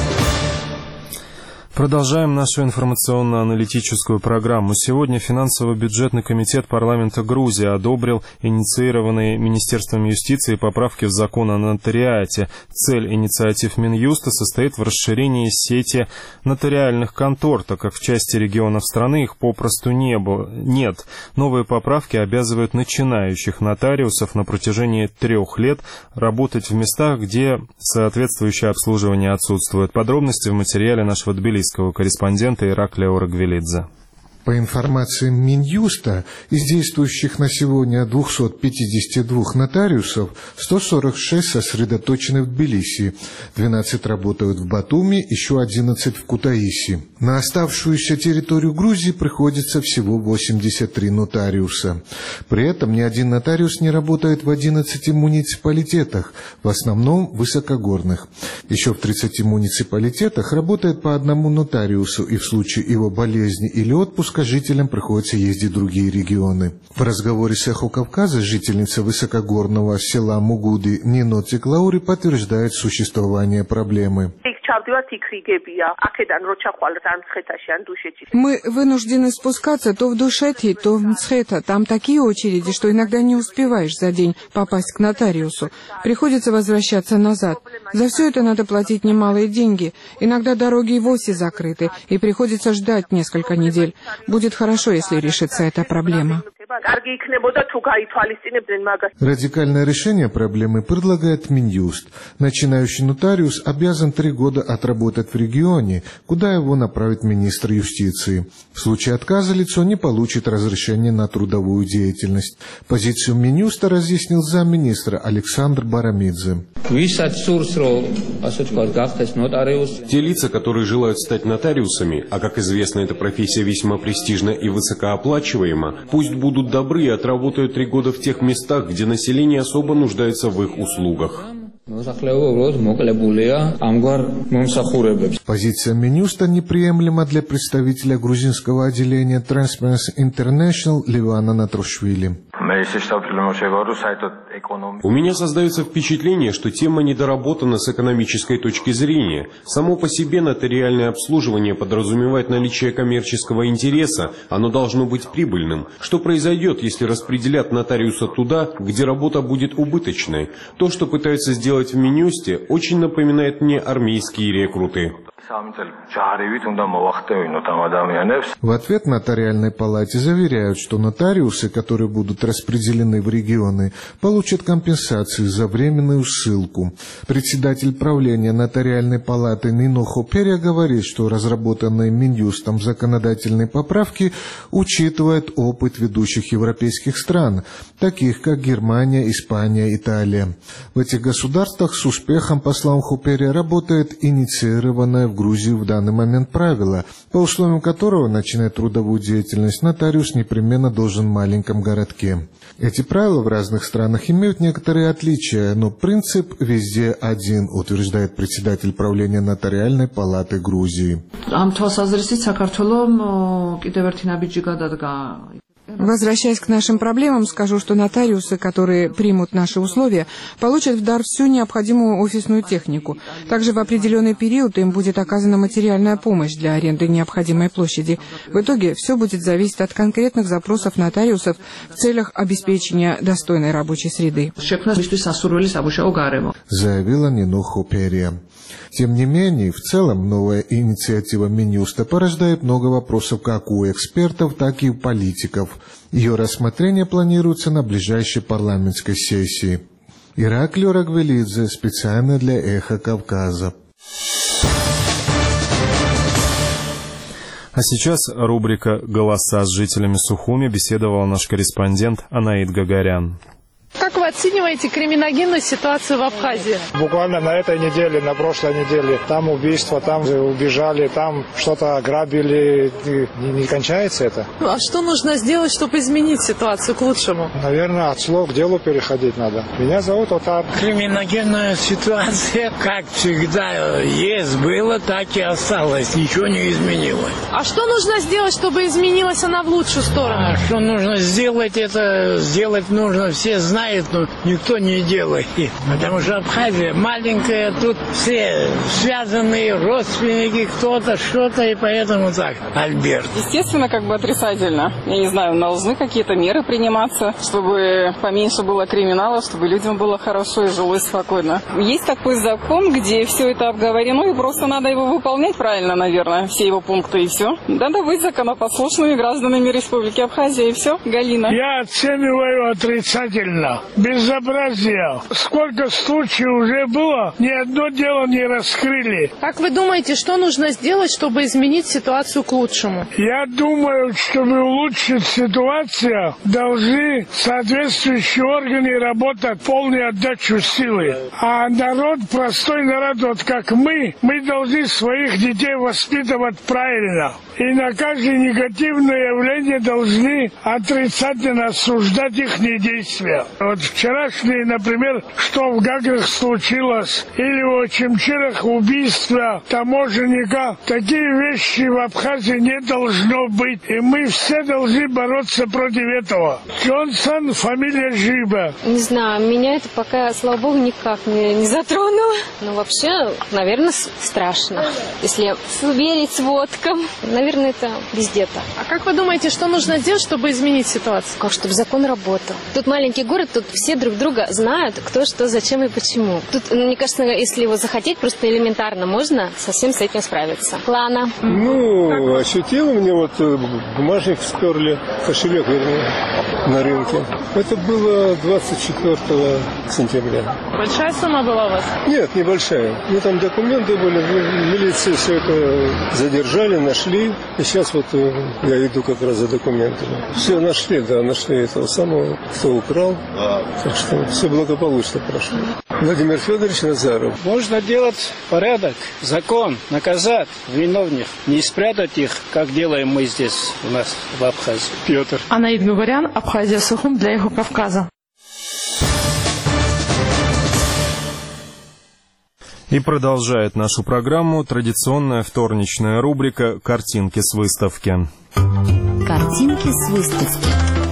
Продолжаем нашу информационно-аналитическую программу. Сегодня финансово-бюджетный комитет парламента Грузии одобрил инициированные Министерством юстиции поправки в закон о нотариате. Цель инициатив Минюста состоит в расширении сети нотариальных контор, так как в части регионов страны их попросту не было, нет. Новые поправки обязывают начинающих нотариусов на протяжении трех лет работать в местах, где соответствующее обслуживание отсутствует. Подробности в материале нашего тбилисского корреспондента Ираклия Орагвелидзе. По информации Минюста, из действующих на сегодня двухсот пятидесяти двух нотариусов сто сорок шесть сосредоточены в Тбилиси, двенадцать работают в Батуми, еще одиннадцать в Кутаиси. На оставшуюся территорию Грузии приходится всего восемьдесят три нотариуса. При этом ни один нотариус не работает в одиннадцати муниципалитетах, в основном высокогорных. Еще в тридцати муниципалитетах работает по одному нотариусу, и в случае его болезни или отпуска жителям приходится ездить в другие регионы. В разговоре с «Эхо Кавказа» жительница высокогорного села Мугуды Нино Циклаури подтверждает существование проблемы. Мы вынуждены спускаться то в Душети, то в Мцхета. Там такие очереди, что иногда не успеваешь за день попасть к нотариусу. Приходится возвращаться назад. За все это надо платить немалые деньги. Иногда дороги и вовсе закрыты, и приходится ждать несколько недель. Будет хорошо, если решится эта проблема. Радикальное решение проблемы предлагает Минюст. Начинающий нотариус обязан три года отработать в регионе, куда его направит министр юстиции. В случае отказа лицо не получит разрешение на трудовую деятельность. Позицию Минюста разъяснил замминистра Александр Барамидзе. Те лица, которые желают стать нотариусами, а как известно, эта профессия весьма престижна и высокооплачиваема, пусть будут добры и отработают три года в тех местах, где население особо нуждается в их услугах. Позиция Минюста неприемлема для представителя грузинского отделения Transparency International Ливана Натрушвили. У меня создается впечатление, что тема недоработана с экономической точки зрения. Само по себе нотариальное обслуживание подразумевает наличие коммерческого интереса, оно должно быть прибыльным. Что произойдет, если распределят нотариуса туда, где работа будет убыточной? То, что пытаются сделать в Минюсте, очень напоминает мне армейские рекруты. В ответ нотариальной палате заверяют, что нотариусы, которые будут распределены в регионы, получат компенсации за временную ссылку. Председатель правления нотариальной палаты Нино Хоперия говорит, что разработанные Минюстом законодательные поправки учитывают опыт ведущих европейских стран, таких как Германия, Испания, Италия. В этих государствах с успехом, по словам Хоперия, работает инициированная в Грузии в данный момент правило, по условиям которого начинать трудовую деятельность нотариус непременно должен в маленьком городке. Эти правила в разных странах имеют некоторые отличия, но принцип везде один, утверждает председатель правления нотариальной палаты Грузии. Возвращаясь к нашим проблемам, скажу, что нотариусы, которые примут наши условия, получат в дар всю необходимую офисную технику. Также в определенный период им будет оказана материальная помощь для аренды необходимой площади. В итоге все будет зависеть от конкретных запросов нотариусов в целях обеспечения достойной рабочей среды. Заявила Нино Хоперия. Тем не менее, в целом новая инициатива Минюста порождает много вопросов как у экспертов, так и у политиков. Ее рассмотрение планируется на ближайшей парламентской сессии. Ираклий Рагвелидзе, специально для «Эхо Кавказа». А сейчас рубрика «Голоса» с жителями Сухуми беседовал наш корреспондент Анаид Гагарян. Как вы оцениваете криминогенную ситуацию в Абхазии? Буквально на этой неделе, на прошлой неделе, там убийство, там убежали, там что-то ограбили. Не, не кончается это? А что нужно сделать, чтобы изменить ситуацию к лучшему? Наверное, от слов к делу переходить надо. Меня зовут Отар. Криминогенная ситуация, как всегда, есть, было, так и осталось. Ничего не изменилось. А что нужно сделать, чтобы изменилась она в лучшую сторону? А что нужно сделать, это сделать нужно, все знают. Но никто не делает. Потому что Абхазия маленькая, тут все связанные родственники, кто-то, что-то, и поэтому так, Альберт. Естественно, как бы отрицательно. Я не знаю, должны какие-то меры приниматься, чтобы поменьше было криминала, чтобы людям было хорошо и жилось спокойно. Есть такой закон, где все это обговорено, и просто надо его выполнять правильно, наверное, все его пункты, и все. Надо быть законопослушными гражданами Республики Абхазия, и все. Галина. Я оцениваю отрицательно. безобразие. Сколько случаев уже было, ни одно дело не раскрыли. Как вы думаете, что нужно сделать, чтобы изменить ситуацию к лучшему? Я думаю, чтобы улучшить ситуацию, должны соответствующие органы работать в полной отдачу силы. А народ, простой народ, вот как мы, мы должны своих детей воспитывать правильно. И на каждое негативное явление должны отрицательно осуждать их действия. Вот вчерашнее, например, что в Гаграх случилось, или в Очимчирах убийство таможенника, такие вещи в Абхазии не должно быть. И мы все должны бороться против этого. Джонсон, фамилия Жиба. Не знаю, меня это пока, слава богу, никак не, не затронуло. Но вообще, наверное, страшно. Если верить сводкам, наверное, это везде так. А как вы думаете, что нужно сделать, чтобы изменить ситуацию? Как, чтобы закон работал. Тут маленький город, тут все друг друга знают, кто, что, зачем и почему. Тут, мне кажется, если его захотеть, просто элементарно можно совсем с этим справиться. Лана. Ну, ощутила мне вот бумажник сперли, кошелек, вернее, на рынке. Это было двадцать четвёртого сентября. Большая сумма была у вас? Нет, небольшая. Ну, там документы были, в милиции все это задержали, нашли. И сейчас вот я иду как раз за документами. Все нашли, да, нашли этого самого, кто украл. Так что все благополучно прошло. Владимир Федорович Назаров. Можно делать порядок, закон, наказать виновных, не спрятать их, как делаем мы здесь у нас в Абхазии. Петр. Анаид Гугарян, Абхазия, Сухум для Юга Кавказа. И продолжает нашу программу традиционная вторничная рубрика «Картинки с выставки». Картинки с выставки.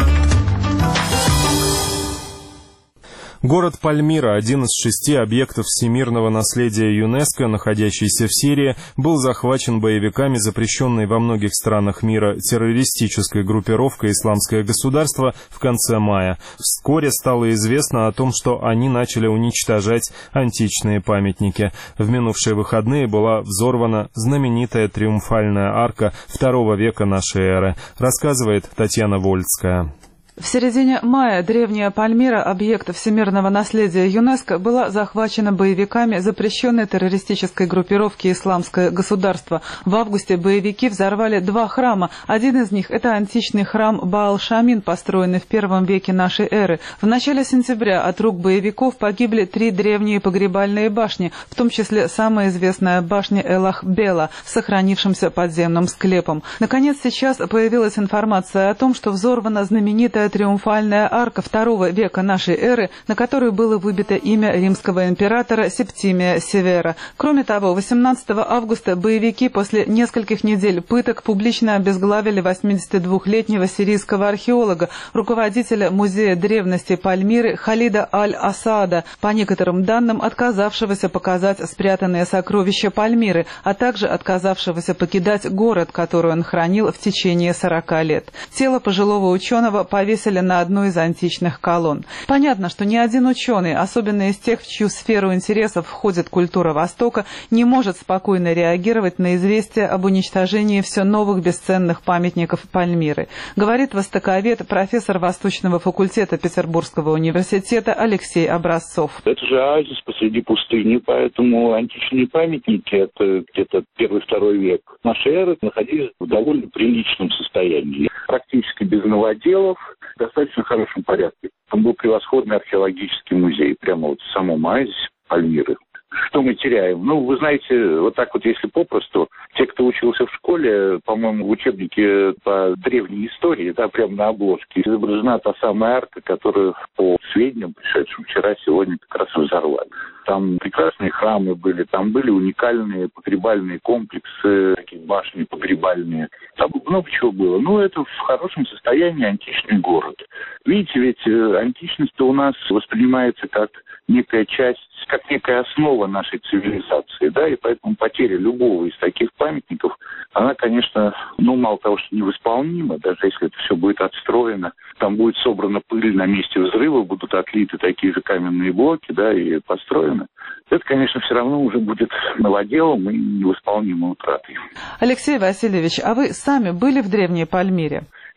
Город Пальмира, один из шести объектов всемирного наследия ЮНЕСКО, находящийся в Сирии, был захвачен боевиками, запрещенной во многих странах мира террористической группировкой «Исламское государство» в конце мая. Вскоре стало известно о том, что они начали уничтожать античные памятники. В минувшие выходные была взорвана знаменитая триумфальная арка второго века нашей эры, рассказывает Татьяна Вольцкая. В середине мая древняя Пальмира, объект всемирного наследия ЮНЕСКО, была захвачена боевиками запрещенной террористической группировки «Исламское государство». В августе боевики взорвали два храма. Один из них – это античный храм Баал-Шамин, построенный в первом веке нашей эры. В начале сентября от рук боевиков погибли три древние погребальные башни, в том числе самая известная башня Элах-Бела с сохранившимся подземным склепом. Наконец, сейчас появилась информация о том, что взорвана знаменитая триумфальная арка второго века нашей эры, на которой было выбито имя римского императора Септимия Севера. Кроме того, восемнадцатого августа боевики после нескольких недель пыток публично обезглавили восьмидесятидвухлетнего сирийского археолога, руководителя музея древности Пальмиры Халида Аль-Асада, по некоторым данным отказавшегося показать спрятанные сокровища Пальмиры, а также отказавшегося покидать город, который он хранил в течение сорока лет. Тело пожилого ученого повесили на одной из античных колонн. Понятно, что ни один ученый, особенно из тех, в чью сферу интересов входит культура Востока, не может спокойно реагировать на известие об уничтожении все новых бесценных памятников Пальмиры, говорит востоковед, профессор Восточного факультета Петербургского университета Алексей Образцов. Это же оазис посреди пустыни, поэтому античные памятники, это где-то первый-второй век нашей эры, находились в довольно приличном состоянии. Практически без новоделов, в достаточно хорошем порядке. Там был превосходный археологический музей, прямо вот в самом оазисе Пальмиры. Что мы теряем? Ну, вы знаете, вот так вот, если попросту, те, кто учился в школе, по-моему, в учебнике по древней истории, да, прямо на обложке, изображена та самая арка, которую, по сведениям, пришедшим вчера, сегодня как раз взорвали. Там прекрасные храмы были, там были уникальные погребальные комплексы, такие башни погребальные. Там много чего было. Ну, это в хорошем состоянии античный город. Видите, ведь античность у нас воспринимается как некая часть, как некая основа нашей цивилизации, да, и поэтому потеря любого из таких памятников, она, конечно, ну, мало того, что невосполнима, даже если это все будет отстроено, там будет собрана пыль на месте взрыва, будут отлиты такие же каменные блоки, да, и построены. Это, конечно, все равно уже будет новоделом и невосполнимой утратой. Алексей Васильевич, а вы сами были в древней Пальмире?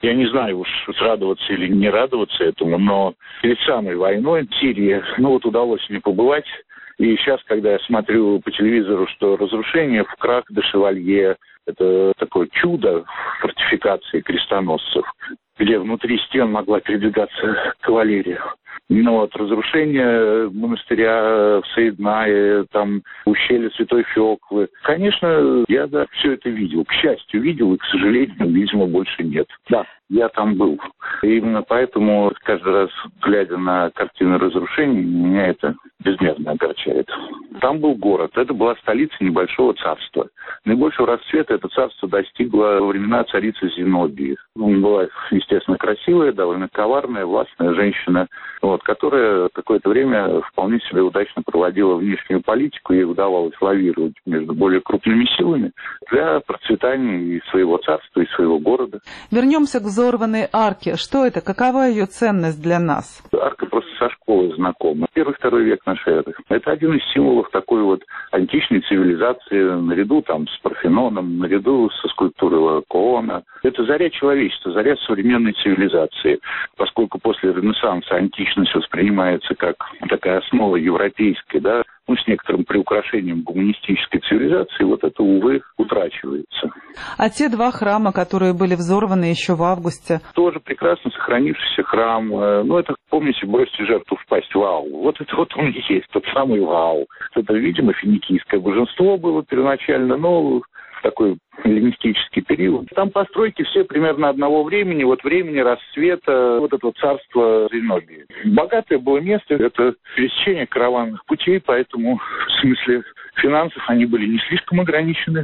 Я не знаю уж, радоваться или не радоваться этому, но перед самой войной в Сирии, ну вот удалось мне побывать. И сейчас, когда я смотрю по телевизору, что разрушение в Крак-де-Шевалье, это такое чудо фортификации крестоносцев, где внутри стен могла передвигаться кавалерия. Но вот разрушение монастыря в Саиднае, там ущелье Святой Феклы. Конечно, я да, все это видел. К счастью, видел, и, к сожалению, видимо, больше нет. Да, я там был. И именно поэтому каждый раз, глядя на картины разрушений, меня это безмерно огорчает. Там был город, это была столица небольшого царства. Наибольшего расцвета это царство достигло во времена царицы Зенобии. Она была, естественно, красивая, довольно коварная, властная женщина, вот, которая какое-то время вполне себе удачно проводила внешнюю политику, ей удавалось лавировать между более крупными силами для процветания и своего царства, и своего города. Вернемся к взорванной арке. Что это? Какова ее ценность для нас? Арка просто со школы знакома. Первый-второй век нашей эры. Это один из символов такой вот античной цивилизации, наряду там с Парфеноном, наряду со скульптурой Лаокоона. Это заря человечества, заря современной цивилизации. Поскольку после Ренессанса античность воспринимается как такая основа европейской, да, ну, с некоторым приукрашением гуманистической цивилизации, вот это, увы, утрачивается. А те два храма, которые были взорваны еще в августе? Тоже прекрасно сохранившийся храм. Ну, это, помните, бросьте жертву впасть в Вау. Вот это вот он и есть, тот самый Вау. Это, видимо, финикийское божество было первоначально, но такой эллинистический период. Там постройки все примерно одного времени, вот времени расцвета вот этого царства Зенобии. Богатое было место, это пересечение караванных путей, поэтому в смысле финансов они были не слишком ограничены.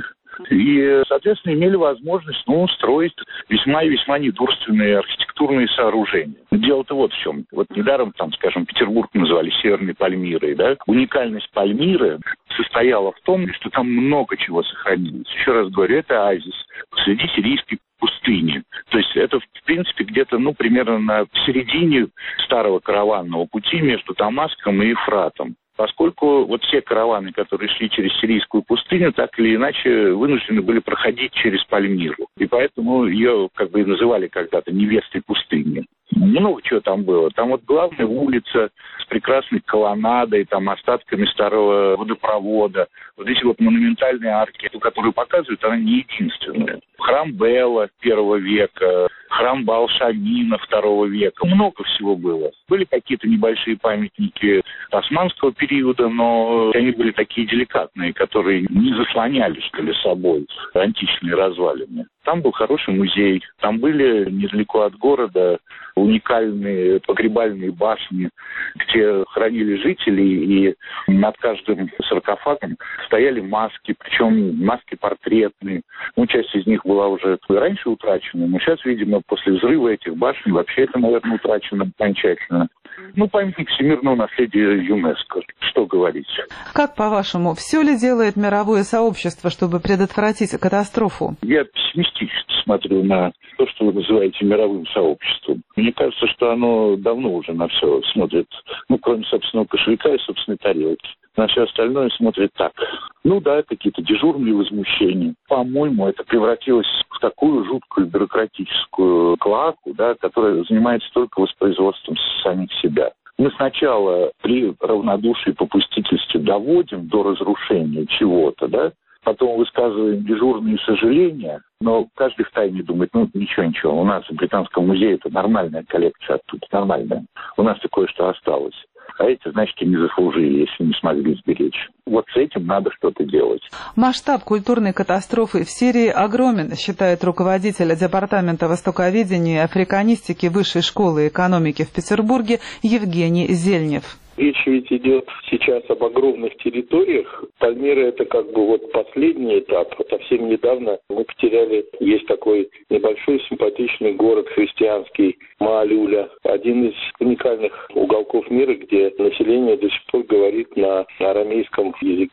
И, соответственно, имели возможность, ну, строить весьма и весьма недурственные архитектурные сооружения. Дело-то вот в чем. Вот недаром, там, скажем, Петербург называли Северной Пальмирой, да? Уникальность Пальмиры состояла в том, что там много чего сохранилось. Еще раз говорю, это оазис среди сирийской пустыни. То есть это, в принципе, где-то, ну, примерно на середине старого караванного пути между Дамаском и Ефратом. Поскольку вот все караваны, которые шли через сирийскую пустыню, так или иначе вынуждены были проходить через Пальмиру. И поэтому ее как бы и называли когда-то невестой пустыни. Много чего там было. Там вот главная улица с прекрасной колоннадой, там остатками старого водопровода. Вот эти вот монументальные арки, которую показывают, она не единственная. Храм Бела первого века, храм Баал-Шамина второго века. Много всего было. Были какие-то небольшие памятники османского периода, но они были такие деликатные, которые не заслоняли, что ли, собой античные развалины. Там был хороший музей, там были недалеко от города уникальные погребальные башни, где хоронили жителей, и над каждым саркофагом стояли маски, причем маски портретные. Ну, часть из них была уже раньше утрачена, но сейчас, видимо, после взрыва этих башен вообще это, наверное, утрачено окончательно. Ну, памятник всемирного наследия ЮНЕСКО. Что говорить? Как, по-вашему, все ли делает мировое сообщество, чтобы предотвратить катастрофу? Я пессимистически смотрю на то, что вы называете мировым сообществом. Мне кажется, что оно давно уже на все смотрит, ну, кроме собственного кошелька и собственной тарелки. На все остальное смотрит так. Ну да, какие-то дежурные возмущения. По-моему, это превратилось в такую жуткую бюрократическую клоаку, да, которая занимается только воспроизводством самих себя. Мы сначала при равнодушии и попустительстве доводим до разрушения чего-то, да, потом высказываем дежурные сожаления, но каждый втайне думает, ну ничего-ничего, у нас в Британском музее это нормальная коллекция оттуда, нормальная. У нас такое, что осталось. А эти, значит, и не заслужили, если не смогли сберечь. Вот с этим надо что-то делать. Масштаб культурной катастрофы в Сирии огромен, считает руководитель Департамента востоковедения и африканистики Высшей школы экономики в Петербурге Евгений Зельнев. Речь ведь идет сейчас об огромных территориях. Пальмира – это как бы вот последний этап. Совсем недавно мы потеряли, есть такой небольшой симпатичный город христианский Маалюля. Один из уникальных уголков мира, где население до сих пор говорит на арамейском языке.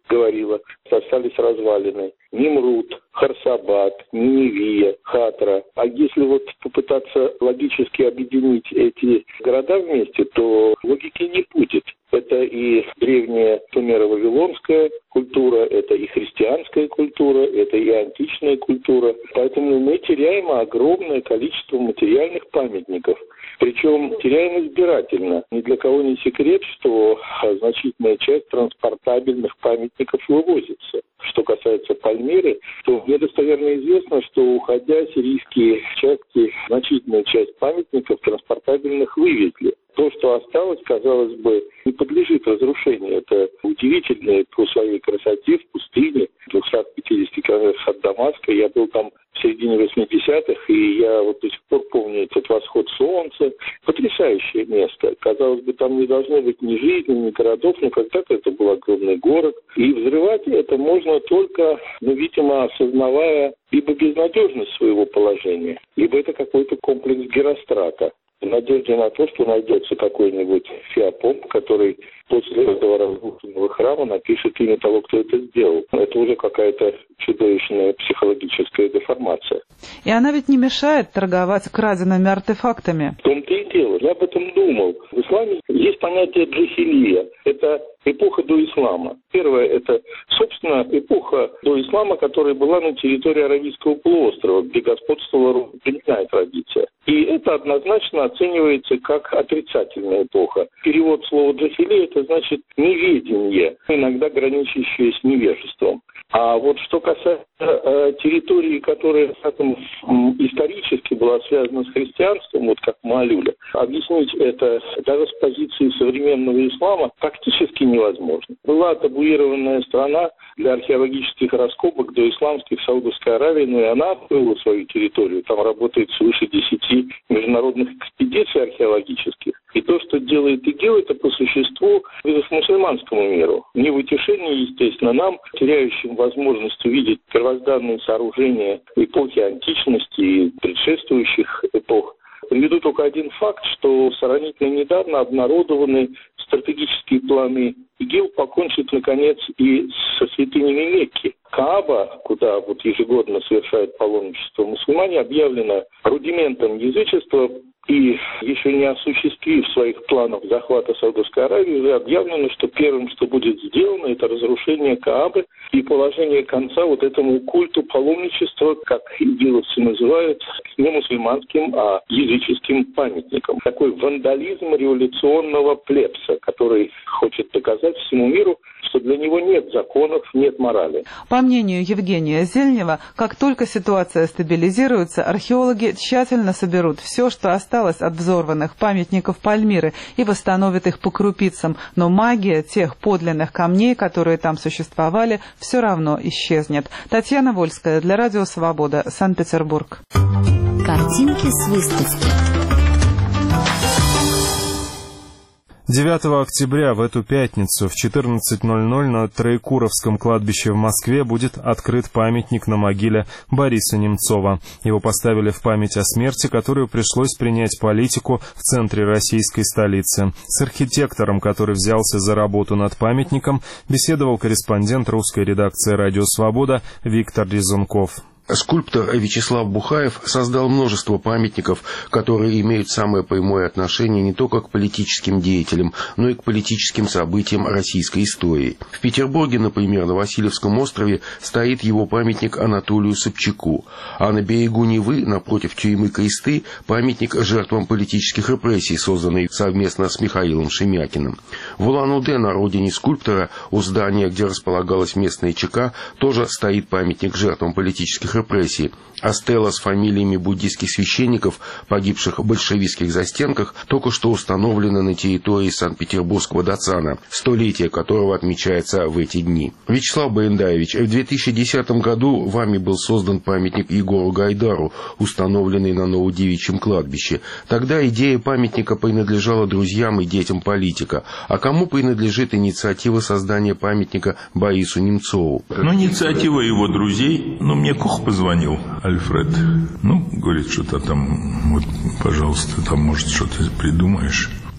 говорила, остались развалины. Нимрут, Харсабад, Ниневия, Хатра. А если вот попытаться логически объединить эти города вместе, то логики не будет. Это и древняя сумеро-вавилонская культура, это и христианская культура, это и античная культура. Поэтому мы теряем огромное количество материальных памятников. Причем теряем избирательно. Ни для кого не секрет, что значительная часть транспортабельных памятников вывозится. Что касается Пальмиры, то мне достоверно известно, что, уходя, сирийские части, значительную часть памятников транспортабельных вывезли. То, что осталось, казалось бы, не подлежит разрушению. Это удивительно по своей красоте в пустыне, в двухстах пятидесяти километрах от Дамаска. Я был там в середине восьмидесятых, и я вот до сих пор помню этот восход солнца. Потрясающее место. Казалось бы, там не должно быть ни жизни, ни городов, но когда-то это был огромный город. И взрывать это можно только, ну, видимо, осознавая либо безнадежность своего положения, либо это какой-то комплекс Герострата. В надежде на то, что найдется какой-нибудь феопомп, который после этого разрушенного храма напишет имя того, кто это сделал. Это уже какая-то чудовищная психологическая деформация. И она ведь не мешает торговать краденными артефактами. В том-то и дело. Я об этом думал. В исламе есть понятие джахилия. Это эпоха до ислама. Первое – это, собственно, эпоха до ислама, которая была на территории Аравийского полуострова, где господствовала племенная традиция. И это однозначно оценивается как отрицательная эпоха. Перевод слова «джахилия» – это значит неведение, иногда граничащее с невежеством. А вот что касается э, территории, которая скажем, исторически была связана с христианством, вот как Маалюля, объяснить это даже с позиции современного ислама практически невозможно. Была табуированная страна для археологических раскопок до исламских Саудовской Аравии, но и она открыла свою территорию. Там работает свыше десяти международных экспедиций археологических. И то, что делает ИГИЛ, это по существу вызов мусульманскому миру. Не в утешении, естественно, нам, теряющим возможность увидеть первозданные сооружения эпохи античности и предшествующих эпох. Приведу только один факт, что сравнительно недавно обнародованы стратегические планы ИГИЛ покончить, наконец, и со святынями Мекки. Кааба, куда вот ежегодно совершают паломничество мусульмане, объявлена рудиментом язычества, и еще не осуществив своих планов захвата Саудовской Аравии, уже объявлено, что первым, что будет сделано, это разрушение Каабы и положение конца вот этому культу паломничества, как игиловцы называют, не мусульманским, а языческим памятником. Такой вандализм революционного плебса, который хочет доказать всему миру, что для него нет законов, нет морали. По мнению Евгения Зельнева, как только ситуация стабилизируется, археологи тщательно соберут все, что осталось от взорванных памятников Пальмиры, и восстановят их по крупицам. Но магия тех подлинных камней, которые там существовали, все равно исчезнет. Татьяна Вольская для Радио Свобода, Санкт-Петербург. Картинки с выставки. девятого октября в эту пятницу в четырнадцать ноль ноль на Троекуровском кладбище в Москве будет открыт памятник на могиле Бориса Немцова. Его поставили в память о смерти, которую пришлось принять политику в центре российской столицы. С архитектором, который взялся за работу над памятником, беседовал корреспондент русской редакции «Радио Свобода» Виктор Резунков. Скульптор Вячеслав Бухаев создал множество памятников, которые имеют самое прямое отношение не только к политическим деятелям, но и к политическим событиям российской истории. В Петербурге, например, на Васильевском острове стоит его памятник Анатолию Собчаку, а на берегу Невы, напротив тюрьмы Кресты, памятник жертвам политических репрессий, созданный совместно с Михаилом Шемякиным. В Улан-Удэ, на родине скульптора, у здания, где располагалась местная ЧК, тоже стоит памятник жертвам политических репрессий, а стела с фамилиями буддийских священников, погибших в большевистских застенках, только что установлена на территории Санкт-Петербургского Дацана, столетие которого отмечается в эти дни. Вячеслав Барендаевич, в две тысячи десятом году вами был создан памятник Егору Гайдару, установленный на Новодевичьем кладбище. Тогда идея памятника принадлежала друзьям и детям политика. А кому принадлежит инициатива создания памятника Борису Немцову? Ну, инициатива его друзей. Ну, мне Кох позвонил, Альфред. Ну, говорит, что-то там, вот, пожалуйста, там, может, что-то придумаешь.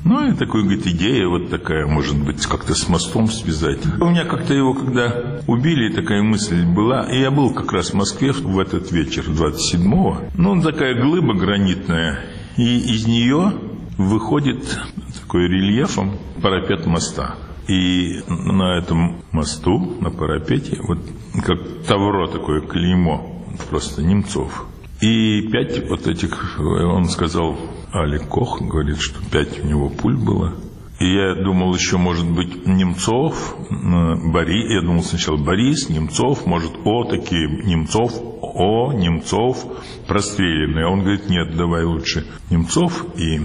Ну, и такой, говорит, идея вот такая, может быть, как-то с мостом связать. У меня как-то его, когда убили, такая мысль была. И я был как раз в Москве в этот вечер, двадцать седьмого. Ну, такая глыба гранитная. И из нее выходит такой рельефом парапет моста. И на этом мосту, на парапете, вот как тавро такое, клеймо, просто Немцов. И пять вот этих, он сказал, Алек Кох, говорит, что пять у него пуль было. И я думал, еще может быть Немцов, Борис, я думал сначала Борис, Немцов, может, о, такие, Немцов, о, Немцов, простреленные. А он говорит, нет, давай лучше Немцов, и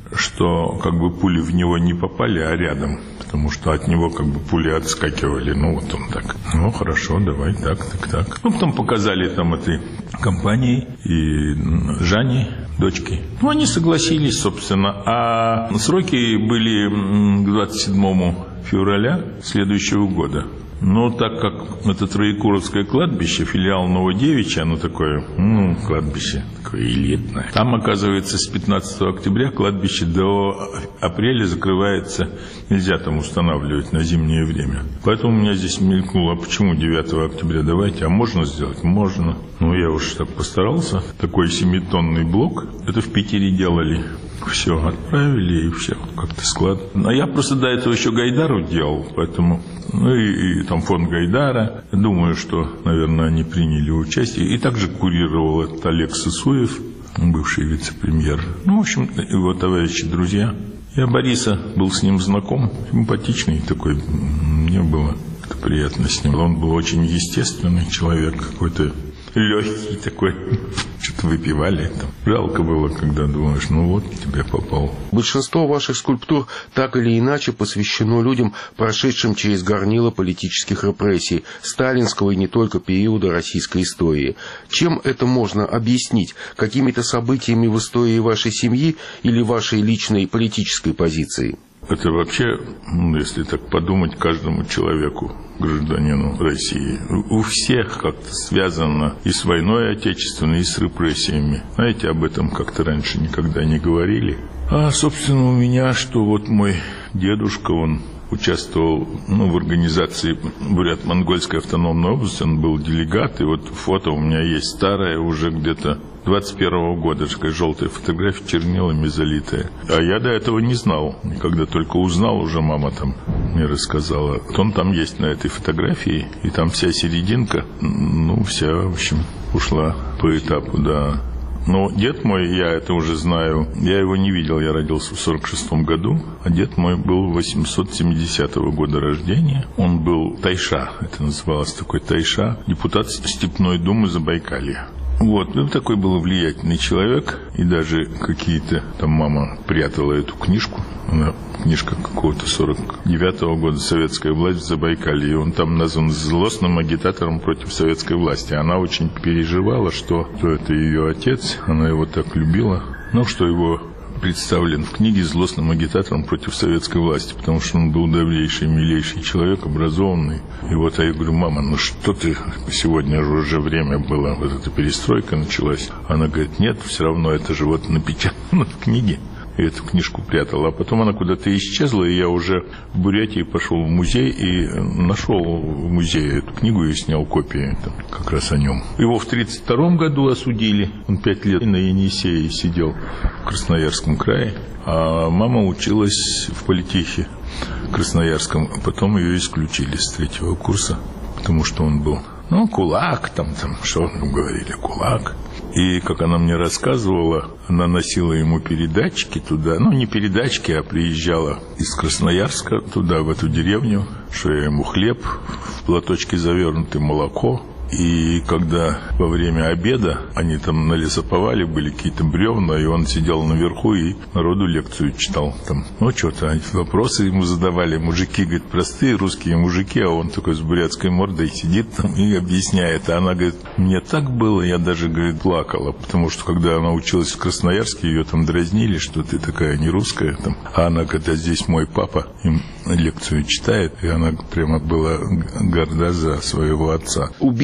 что как бы пули в него не попали, а рядом, потому что от него как бы пули отскакивали. Ну, вот он так, ну, хорошо, давай, так, так, так. Ну, потом показали там этой компании и Жанне, дочки. Ну, они согласились, собственно. А сроки были к двадцать седьмому февраля следующего года. Но так как это Троекуровское кладбище, филиал Новодевичья, оно такое, ну, кладбище такое элитное. Там, оказывается, с пятнадцатого октября кладбище до апреля закрывается, нельзя там устанавливать на зимнее время. Поэтому у меня здесь мелькнуло, а почему девятого октября давайте, а можно сделать? Можно. Ну, я уж так постарался. Такой семитонный блок, это в Питере делали. Все, отправили, и все, как-то склад. А я просто до этого еще Гайдару делал, поэтому, ну и, и там фонд Гайдара. Думаю, что, наверное, они приняли участие. И также курировал этот Олег Сысуев, бывший вице-премьер. Ну, в общем, его товарищи, друзья. Я Бориса был с ним знаком, симпатичный такой, мне было приятно с ним. Он был очень естественный человек, какой-то легкий такой. Что-то выпивали там. Жалко было, когда думаешь, ну вот, тебе попал. Большинство ваших скульптур так или иначе посвящено людям, прошедшим через горнило политических репрессий, сталинского и не только периода российской истории. Чем это можно объяснить? Какими-то событиями в истории вашей семьи или вашей личной политической позиции? Это вообще, если так подумать, каждому человеку, гражданину России, у всех как-то связано и с войной отечественной, и с репрессиями. Знаете, об этом как-то раньше никогда не говорили. А, собственно, у меня, что вот мой дедушка, он участвовал, ну, в организации Бурят-Монгольской автономной области, он был делегат, и вот фото у меня есть старое, уже где-то двадцать первого года, такая желтая фотография, чернилами залитая. А я до этого не знал, когда только узнал, уже мама там мне рассказала. Он там есть на этой фотографии, и там вся серединка, ну, вся, в общем, ушла по этапу, да. Но дед мой, я это уже знаю, я его не видел, я родился в сорок шестом году, а дед мой был восемьсот семидесятого года рождения. Он был тайша, это называлось такой тайша, депутат Степной думы Забайкалья. Вот, ну, такой был влиятельный человек, и даже какие-то, там мама прятала эту книжку, она, книжка какого-то сорок девятого года, «Советская власть в Забайкалье», и он там назван злостным агитатором против советской власти. Она очень переживала, что, что это ее отец, она его так любила, но что его представлен в книге злостным агитатором против советской власти, потому что он был добрейший, милейший человек, образованный. И вот я говорю, мама, ну что ты, сегодня же уже время было, вот эта перестройка началась. Она говорит, нет, все равно это же вот напечатано в книге. И эту книжку прятала. А потом она куда-то исчезла, и я уже в Бурятии пошел в музей и нашел в музее эту книгу и снял копии там, как раз о нем. Его в тридцать втором году осудили. Он пять лет на Енисее сидел в Красноярском крае. А мама училась в политехе Красноярском. А потом ее исключили с третьего курса, потому что он был, ну, кулак, там, там, что говорили, кулак. И, как она мне рассказывала, она носила ему передатчики туда, ну, не передатчики, а приезжала из Красноярска туда, в эту деревню, что я ему хлеб, в платочке завернутый, молоко. И когда во время обеда они там на лесоповале были какие-то бревна, и он сидел наверху и народу лекцию читал. Там, ну, что-то вопросы ему задавали. Мужики, говорит, простые русские мужики, а он такой с бурятской мордой сидит там и объясняет. А она говорит, мне так было, я даже, говорит, плакала, потому что когда она училась в Красноярске, ее там дразнили, что ты такая не русская. Там. А она, когда здесь мой папа им лекцию читает, и она прямо была горда за своего отца. Убийство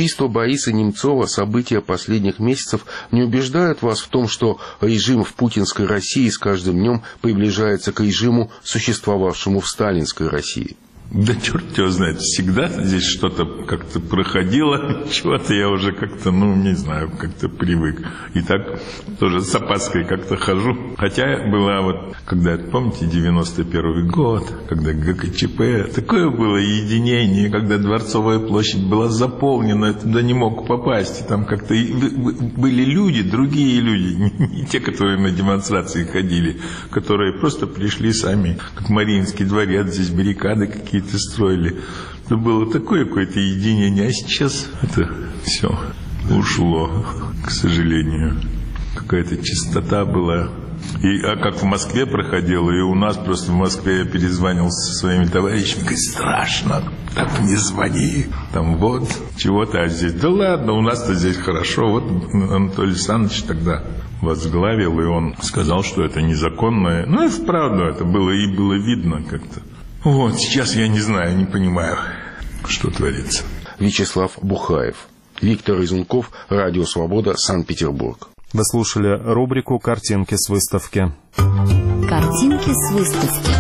Убийство Бориса Немцова, события последних месяцев не убеждают вас в том, что режим в путинской России с каждым днем приближается к режиму, существовавшему в сталинской России? Да черт его знает, всегда здесь что-то как-то проходило, чего-то я уже как-то, ну, не знаю, как-то привык. И так тоже с опаской как-то хожу. Хотя была вот, когда, помните, девяносто первый год, когда ГКЧП, такое было единение, когда Дворцовая площадь была заполнена, я туда не мог попасть. И там как-то были люди, другие люди, не те, которые на демонстрации ходили, которые просто пришли сами, как Мариинский дворец, здесь баррикады какие-то строили. Это было такое какое-то единение, а сейчас это все ушло, к сожалению. Какая-то чистота была. И, а как в Москве проходило, и у нас просто в Москве я перезвонил со своими товарищами, говорит, страшно, так не звони. Там вот, чего-то, а здесь, да ладно, у нас-то здесь хорошо. Вот Анатолий Александрович тогда возглавил, и он сказал, что это незаконное. Ну и вправду это было, и было видно как-то. Вот, сейчас я не знаю, не понимаю, что творится. Вячеслав Бухаев. Виктор Изунков, Радио Свобода, Санкт-Петербург. Вы слушали рубрику «Картинки с выставки». Картинки с выставки.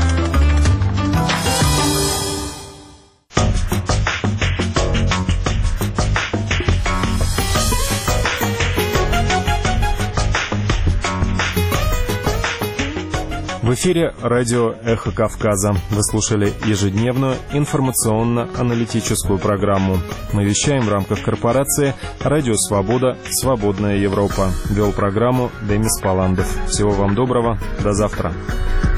В эфире радио «Эхо Кавказа». Вы слушали ежедневную информационно-аналитическую программу. Мы вещаем в рамках корпорации «Радио Свобода. Свободная Европа». Вел программу Демис Паландов. Всего вам доброго. До завтра.